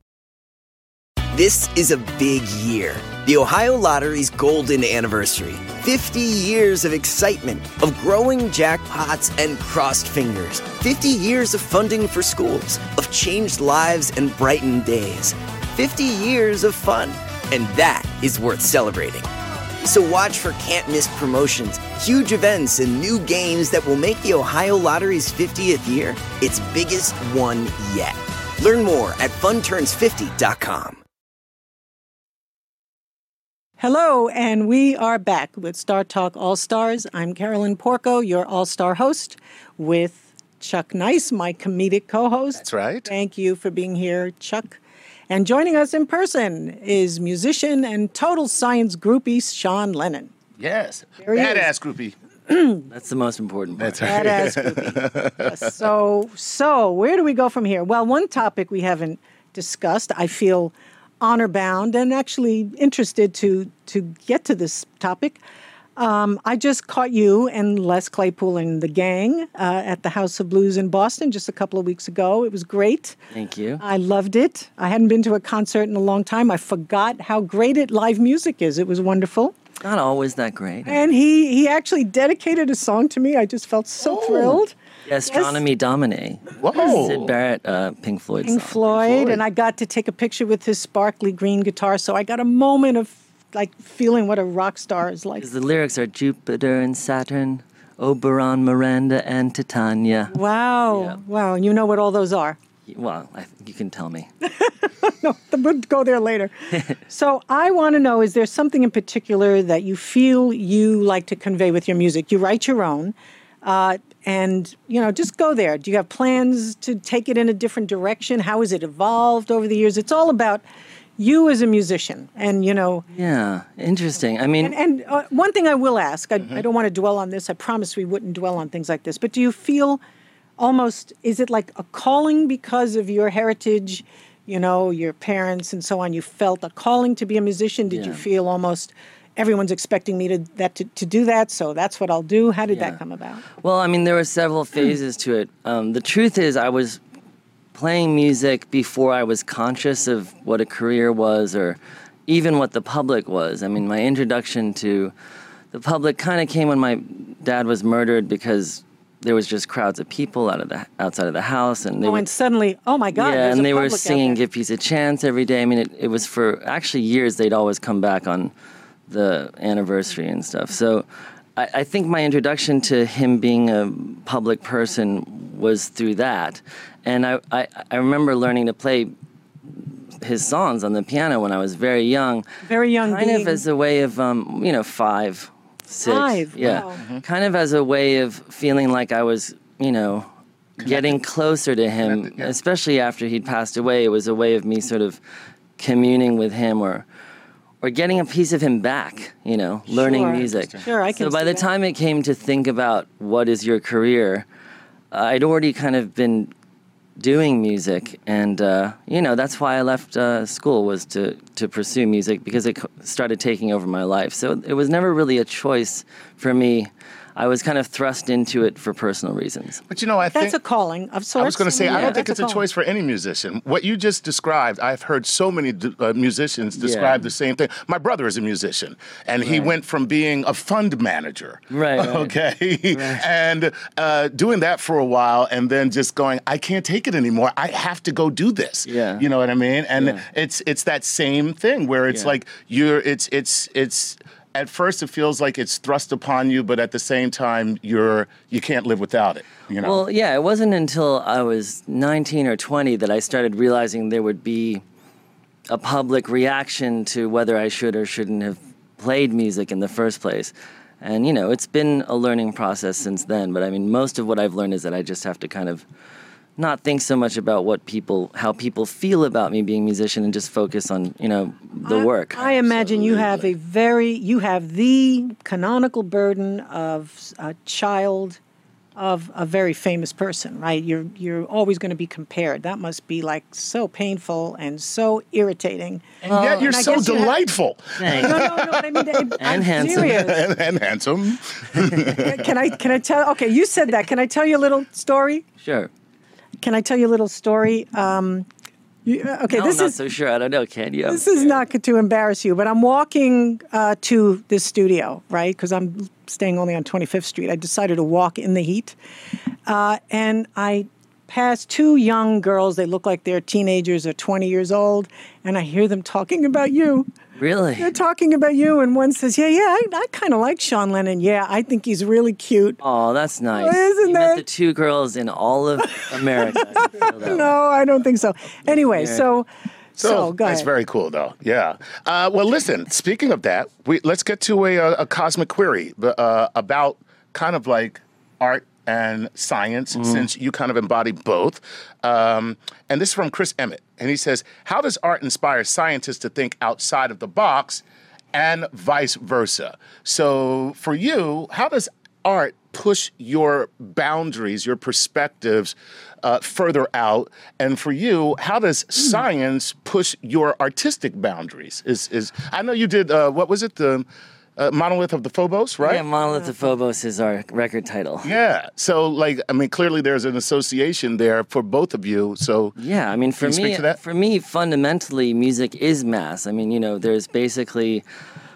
This is a big year. The Ohio Lottery's golden anniversary. fifty years of excitement, of growing jackpots and crossed fingers. fifty years of funding for schools, of changed lives and brightened days. fifty years of fun. And that is worth celebrating. So watch for can't-miss promotions, huge events, and new games that will make the Ohio Lottery's fiftieth year its biggest one yet. Learn more at fun turns fifty dot com. Hello, and we are back with Star Talk All-Stars. I'm Carolyn Porco, your All-Star host, with Chuck Nice, my comedic co-host. That's right. Thank you for being here, Chuck. And joining us in person is musician and total science groupie Sean Lennon. Yes. There he Badass is. groupie. That's the most important part. That's right. Badass groupie. Yes. So, so where do we go from here? Well, one topic we haven't discussed, I feel honor-bound and actually interested to to get to this topic. Um, I just caught you and Les Claypool and the gang uh, at the House of Blues in Boston just a couple of weeks ago. It was great. Thank you. I loved it. I hadn't been to a concert in a long time. I forgot how great it live music is. It was wonderful. Not always that great. And he, he actually dedicated a song to me. I just felt so Oh. thrilled. Yeah, Astronomy Domine. Whoa. Sid Barrett, uh, Pink Floyd Pink song. Floyd, and I got to take a picture with his sparkly green guitar, so I got a moment of like feeling what a rock star is like. Because the lyrics are Jupiter and Saturn, Oberon, Miranda, and Titania. Wow, Yeah. wow, and you know what all those are. Well, I, you can tell me. No, we'll go there later. So I want to know, is there something in particular that you feel you like to convey with your music? You write your own, uh, and, you know, just go there. Do you have plans to take it in a different direction? How has it evolved over the years? It's all about you as a musician, and, you know... Yeah, interesting. I mean... And, and uh, one thing I will ask, I, I don't want to dwell on this. I promise we wouldn't dwell on things like this. But do you feel almost, is it like a calling because of your heritage, you know, your parents and so on? You felt a calling to be a musician? Did Yeah. you feel almost everyone's expecting me to that to, to do that, so that's what I'll do? How did Yeah. that come about? Well, I mean, there were several phases to it. Um, the truth is, I was playing music before I was conscious of what a career was or even what the public was. I mean, my introduction to the public kind of came when my dad was murdered because there was just crowds of people out of the outside of the house, and they oh, were, and suddenly, oh my God! yeah, there's and a they were public out singing there. "Give Peace a Chance" every day. I mean, it, it was for actually years. They'd always come back on the anniversary and stuff. So, I, I think my introduction to him being a public person was through that, and I I, I remember learning to play his songs on the piano when I was very young. Very young, kind being- of as a way of um, you know five. Six. Five, Yeah. wow. Mm-hmm. Kind of as a way of feeling like I was, you know, getting closer to him, Connected, yeah. especially after he'd passed away. It was a way of me sort of communing with him or or getting a piece of him back, you know, learning Sure. music. Sure, I can So by see the that. time it came to think about what is your career, I'd already kind of been doing music, and uh, you know that's why I left uh, school, was to to pursue music, because it co- started taking over my life. So it was never really a choice for me. I was kind of thrust into it for personal reasons. But you know, I That's think a calling of sorts. I was going to say, I Yeah, don't think that's it's a, calling. choice for any musician. What you just described, I've heard so many d- uh, musicians describe Yeah. the same thing. My brother is a musician, and he Right. went from being a fund manager, Right, right. okay, and uh, doing that for a while, and then just going, I can't take it anymore. I have to go do this. Yeah. You know what I mean? And Yeah. it's it's that same thing where it's Yeah. like you're, it's it's it's. At first, it feels like it's thrust upon you, but at the same time, you're you can't live without it. You know. Well, yeah, it wasn't until I was nineteen or twenty that I started realizing there would be a public reaction to whether I should or shouldn't have played music in the first place. And, you know, it's been a learning process since then. But I mean, most of what I've learned is that I just have to kind of not think so much about what people, how people feel about me being a musician, and just focus on, you know, the I- work. I imagine you have a very, you have the canonical burden of a child of a very famous person, right? You're you're always going to be compared. That must be like so painful and so irritating. and yet you're and I so guess you have- delightful No, no, no. But I mean, I'm And handsome. serious. and, and handsome. Can I can I tell? Okay, you said that. Can I tell you a little story? Sure. Can I tell you a little story? Um, you, okay, No, this I'm not is so sure. I don't know. Can you? this is not to embarrass you, but I'm walking uh, to this studio, right? Because I'm staying only on twenty-fifth Street. I decided to walk in the heat, uh, and I pass two young girls. They look like they're teenagers or twenty years old, and I hear them talking about you. Really? They're talking about you, and one says, "Yeah, yeah, I, I kind of like Sean Lennon. Yeah, I think he's really cute." Oh, that's nice. Isn't you that- met the two girls in all of America. I feel that way. No, I don't think so. Anyway, so so, So, go that's ahead. very cool, though. Yeah. Uh, well, listen. Speaking of that, we let's get to a, a, a cosmic query uh, about kind of like art and science, Mm-hmm. since you kind of embody both. Um, and this is from Chris Emmett, and he says, "How does art inspire scientists to think outside of the box, and vice versa?" So, for you, how does art push your boundaries, your perspectives uh, further out? And for you, how does science push your artistic boundaries? Is is I know you did uh, what was it, the uh, Monolith of the Phobos, right? Yeah, Monolith of Phobos is our record title. Yeah. So, like, I mean, clearly there's an association there for both of you. So, Yeah, I mean, for Can you me, speak to that? for me, fundamentally, music is mass. I mean, you know, there's basically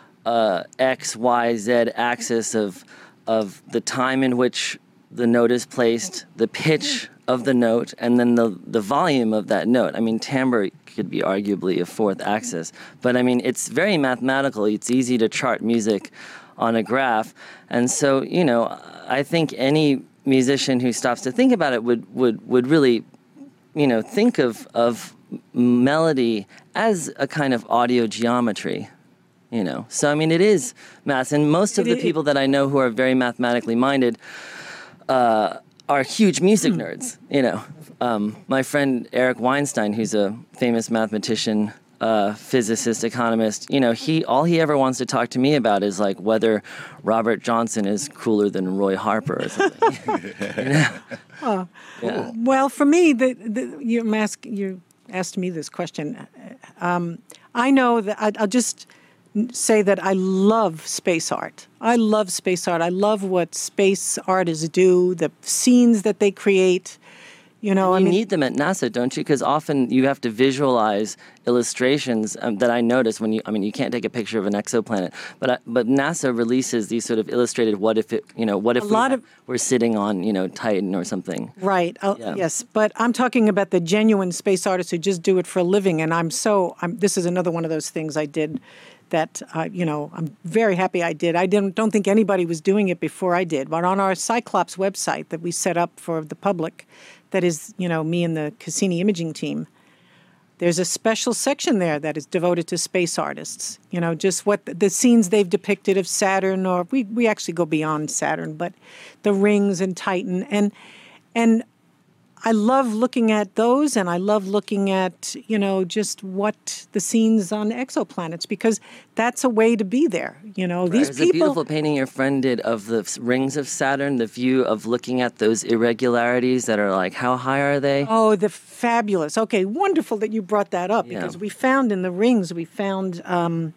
a X, Y, Z axis of of the time in which the note is placed, the pitch of the note, and then the the volume of that note. I mean, timbre could be arguably a fourth axis, but I mean, it's very mathematical. It's easy to chart music on a graph, and so you know, I think any musician who stops to think about it would would would really, you know, think of of melody as a kind of audio geometry. You know, so I mean, it is math, and most of It the i- people that I know who are very mathematically minded uh, are huge music Hmm. nerds. You know, um, my friend Eric Weinstein, who's a famous mathematician, uh, physicist, economist. You know, he all he ever wants to talk to me about is like whether Robert Johnson is cooler than Roy Harper or something. You know? Yeah. Well, for me, the, the, you ask you asked me this question. Um, I know that I, I'll just say that I love space art. I love space art. I love what space artists do, the scenes that they create. You know, you I mean, need them at NASA, don't you? Because often you have to visualize illustrations um, that I notice when you. I mean, you can't take a picture of an exoplanet, but I, but NASA releases these sort of illustrated. What if it? You know, what if A we lot have, of- we're sitting on you know Titan or something? right. Uh, Yeah. Yes, but I'm talking about the genuine space artists who just do it for a living, and I'm so. I'm, this is another one of those things I did. That uh, you know, I'm very happy I did. I didn't don't think anybody was doing it before I did. But on our Cyclops website that we set up for the public, that is, you know, me and the Cassini imaging team, there's a special section there that is devoted to space artists. You know, just what the, the scenes they've depicted of Saturn, or we we actually go beyond Saturn, but the rings and Titan, and and. I love looking at those, and I love looking at, you know, just what the scenes on exoplanets, because that's a way to be there. You know, these There's people. a beautiful painting your friend did of the s- rings of Saturn, the view of looking at those irregularities that are like, how high are they? Oh, the fabulous. Okay, wonderful that you brought that up, Yeah. because we found in the rings, we found um,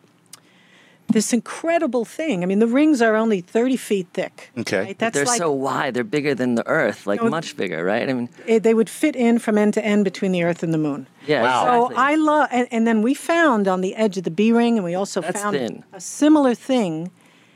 this incredible thing. I mean, the rings are only thirty feet thick. Okay. Right? But That's they're like, so wide, they're bigger than the Earth, like No, much bigger, right? I mean, eh, they would fit in from end to end between the Earth and the Moon. yeah, Wow. So exactly. I love, and, and then we found on the edge of the B ring, and we also That's found thin. a similar thing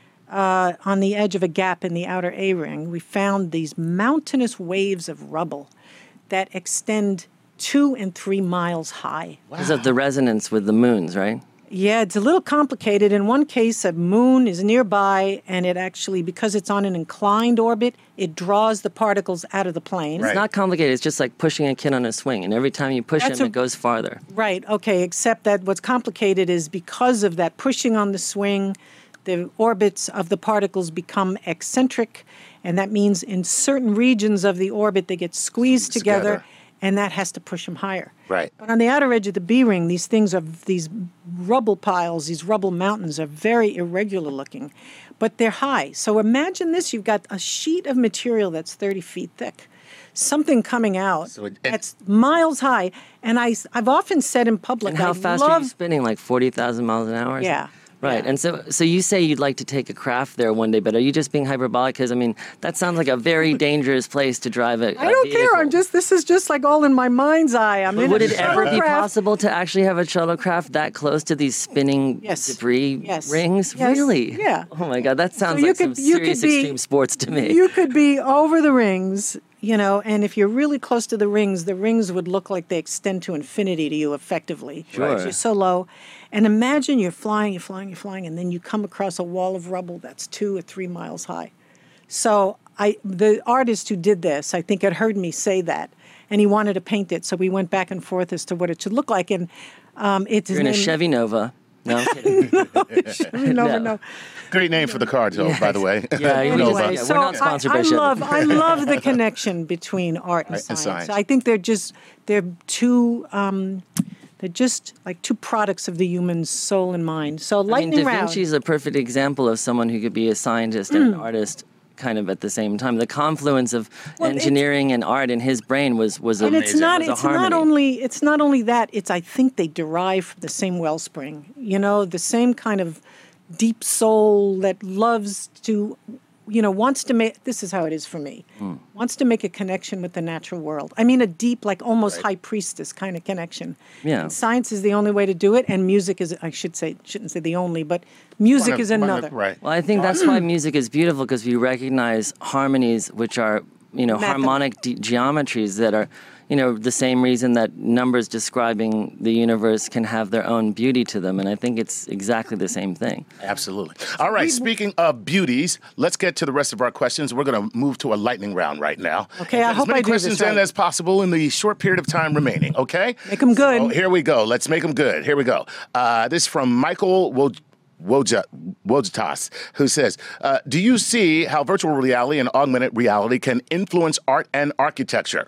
uh, on the edge of a gap in the outer A ring. We found these mountainous waves of rubble that extend two and three miles high. Because of the resonance with the moons, right? Yeah, it's a little complicated. In one case, a moon is nearby, and it actually, because it's on an inclined orbit, it draws the particles out of the plane. It's not complicated. It's just like pushing a kid on a swing, and every time you push That's him, a- it goes farther. Right, okay, except that what's complicated is because of that pushing on the swing, the orbits of the particles become eccentric, and that means in certain regions of the orbit they get squeezed together, together. and that has to push them higher. Right. But on the outer edge of the B ring, these things are, these rubble piles, these rubble mountains are very irregular looking, but they're high. So imagine this, you've got a sheet of material that's thirty feet thick. Something coming out So it- it- that's miles high. And I, I've often said in public, And how I fast love, are you spinning? Like forty thousand miles an hour? or Yeah, something? Right. yeah. And so so you say you'd like to take a craft there one day, but are you just being hyperbolic? Because, I mean, that sounds like a very dangerous place to drive a I don't care. I'm vehicle. just, this is just like all in my mind's eye. I'm But in would a it ever be shuttlecraft. possible to actually have a shuttlecraft that close to these spinning Yes. debris Yes. rings? Yes. Really? Yeah. Oh my God, that sounds you like could- some you serious could be- extreme sports to me. You could be over the rings, you know, and if you're really close to the rings, the rings would look like they extend to infinity to you effectively. Sure. Because you're so low. And imagine you're flying, you're flying, you're flying, and then you come across a wall of rubble that's two or three miles high. So I, the artist who did this, I think had heard me say that, and he wanted to paint it. So we went back and forth as to what it should look like. And um, it's You're in a Chevy Nova. No, I'm kidding. Chevy Nova, No. no. Great name for the car, though, by the way. Yeah, we Nova. just- Anyway, yeah, we're so not sponsored I, by I Chevy. love I love the connection between art and Art and science. science. I think they're just they're two um, they're just like two products of the human soul and mind. So I mean, lightning Da round. Vinci's a perfect example of someone who could be a scientist and an artist kind of at the same time. The confluence of Well, it's- engineering and art in his brain was was and amazing. it's not was a it's not harmony. only it's not only that, it's I think they derive from the same wellspring. You know, the same kind of deep soul that loves to you know, wants to make, this is how it is for me, Hmm. wants to make a connection with the natural world. I mean, a deep, like almost high priestess kind of connection. Yeah. And science is the only way to do it, and music is, I should say, shouldn't say the only, but music One of- is one of- another. right. Well, I think that's why music is beautiful, because we recognize harmonies, which are, you know, Mathem- harmonic de- geometries that are, you know, the same reason that numbers describing the universe can have their own beauty to them. And I think it's exactly the same thing. Absolutely. All right, speaking of beauties, let's get to the rest of our questions. We're going to move to a lightning round right now. Okay, I Get hope as many I do this questions in right. as possible in the short period of time remaining, okay? Make 'em good. So here we go. Let's make them good. Here we go. Uh, this is from Michael Woj- Woj- Wojtas, who says, uh, do you see how virtual reality and augmented reality can influence art and architecture?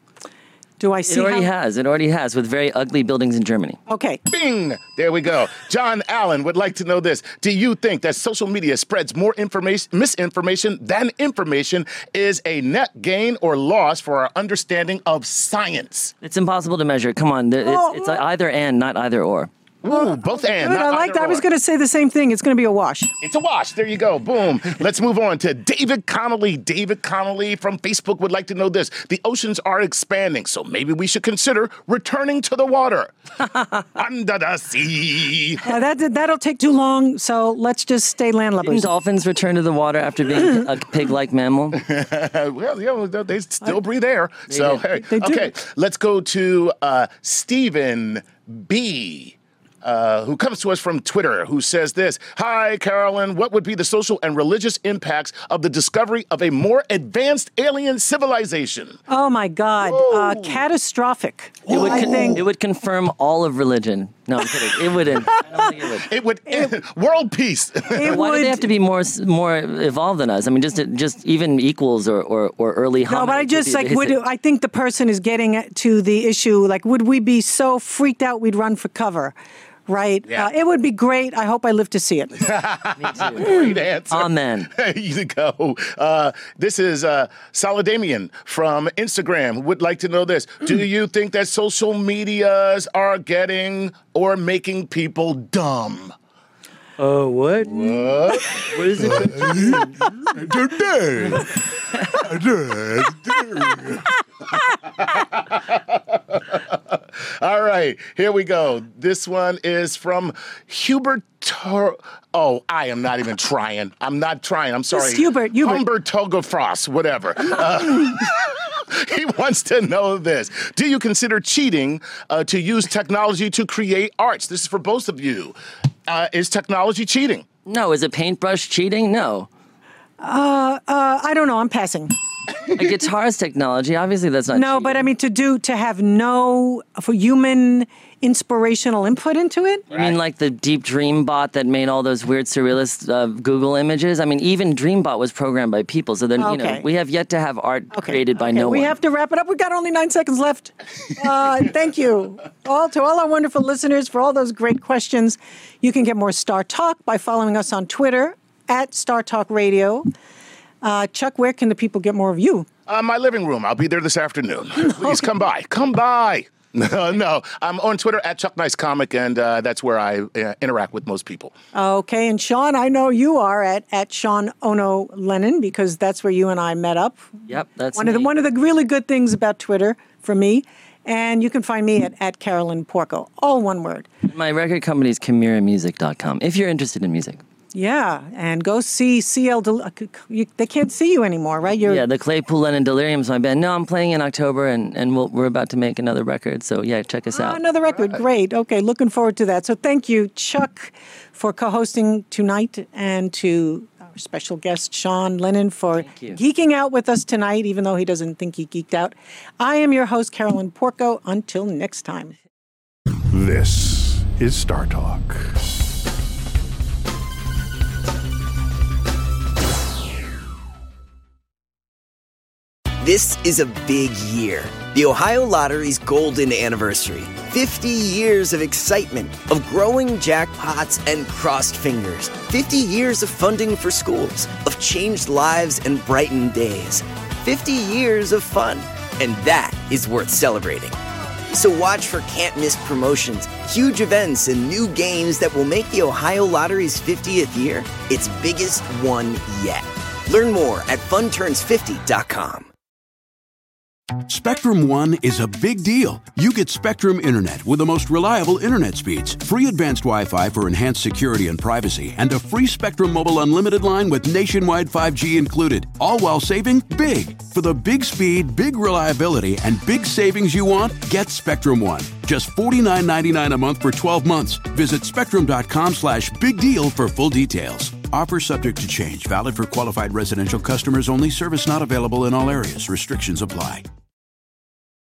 Do I It see already how? has. It already has, with very ugly buildings in Germany. Okay. Bing! There we go. John Allen would like to know this. Do you think that social media spreads more information, misinformation than information is a net gain or loss for our understanding of science? It's impossible to measure. Come on. there- It's, Well, it's either and, not either or. Ooh, both and. Good. I like that. I was going to say the same thing. It's going to be a wash. It's a wash. There you go. Boom. Let's move on to David Connolly. David Connolly from Facebook would like to know this. The oceans are expanding, so maybe we should consider returning to the water. Under the sea. Uh, that, that'll take too long, so let's just stay landlubbers. Didn't dolphins return to the water after being a pig-like mammal? Well, yeah, they still breathe air. They so, do. hey, They do. okay, let's go to uh, Stephen B., Uh, who comes to us from Twitter, who says this. Hi, Carolyn. What would be the social and religious impacts of the discovery of a more advanced alien civilization? Oh, my God. Uh, catastrophic. It would, I con- think. it would confirm all of religion. No, I'm kidding. It wouldn't. I don't think it would. It would end world peace. It Why would, do they have to be more more evolved than us? I mean, just just even equals or, or, or early hominids. No, but I just, would be- like, would, I think the person is getting to the issue, like, would we be so freaked out we'd run for cover? Right? Yeah. Uh, it would be great. I hope I live to see it. Great answer. Amen. There you go. Uh, this is uh, Saladamian from Instagram. Would like to know this. Do you think that social medias are getting or making people dumb? Oh, what? What? What is it? Today. All right, here we go. This one is from Hubert. Tor- oh, I am not even trying. I'm not trying. I'm sorry. It's Hubert, Hubert. Humbert Togafrost, whatever. Uh, he wants to know this. Do you consider cheating uh, to use technology to create arts? This is for both of you. Uh, is technology cheating? No. Is a paintbrush cheating? No. Uh, uh, I don't know. I'm passing. A guitar's technology. Obviously, that's not No, cheating. but I mean, to do, to have no for human inspirational input into it? You mean like the Deep Dream bot that made all those weird surrealist uh, Google images? I mean, even Dreambot was programmed by people. So then, you know, Okay. we have yet to have art Okay. created by Okay, no we one. have to wrap it up. We've got only nine seconds left. Uh, thank you all to all our wonderful listeners for all those great questions. You can get more Star Talk by following us on Twitter at Star Talk Radio. Uh, Chuck, where can the people get more of you? Uh, my living room. I'll be there this afternoon. Please come by. Come by. No, no. I'm on Twitter at Chuck Nice Comic, and uh, that's where I uh, interact with most people. Okay, and Sean, I know you are at, at Sean Ono Lennon because that's where you and I met up. Yep, that's one of the me. one of the really good things about Twitter for me. And you can find me at, at Carolyn Porco, all one word. My record company is Chimera Music dot com, if you're interested in music. Yeah, and go see C L. Del- you, they can't see you anymore, right? You're, Yeah, the Claypool Lennon Delirium's my band. No, I'm playing in October, and, and we'll, we're about to make another record. So, yeah, check us Oh, out. another record. Great. Okay, looking forward to that. So thank you, Chuck, for co-hosting tonight, and to our special guest, Sean Lennon, for you. geeking out with us tonight, even though he doesn't think he geeked out. I am your host, Carolyn Porco. Until next time. This is Star Talk. This is a big year. The Ohio Lottery's golden anniversary. fifty years of excitement, of growing jackpots and crossed fingers. fifty years of funding for schools, of changed lives and brightened days. fifty years of fun. And that is worth celebrating. So watch for can't-miss promotions, huge events, and new games that will make the Ohio Lottery's fiftieth year its biggest one yet. Learn more at fun turns fifty dot com. Spectrum One is a big deal. You get Spectrum Internet with the most reliable internet speeds, free advanced Wi-Fi for enhanced security and privacy, and a free Spectrum Mobile Unlimited line with nationwide five G included, all while saving big. For the big speed, big reliability, and big savings you want, get Spectrum One. Just forty-nine ninety-nine a month for twelve months. Visit spectrum.com slash big deal for full details. Offer subject to change. Valid for qualified residential customers only. Service not available in all areas. Restrictions apply.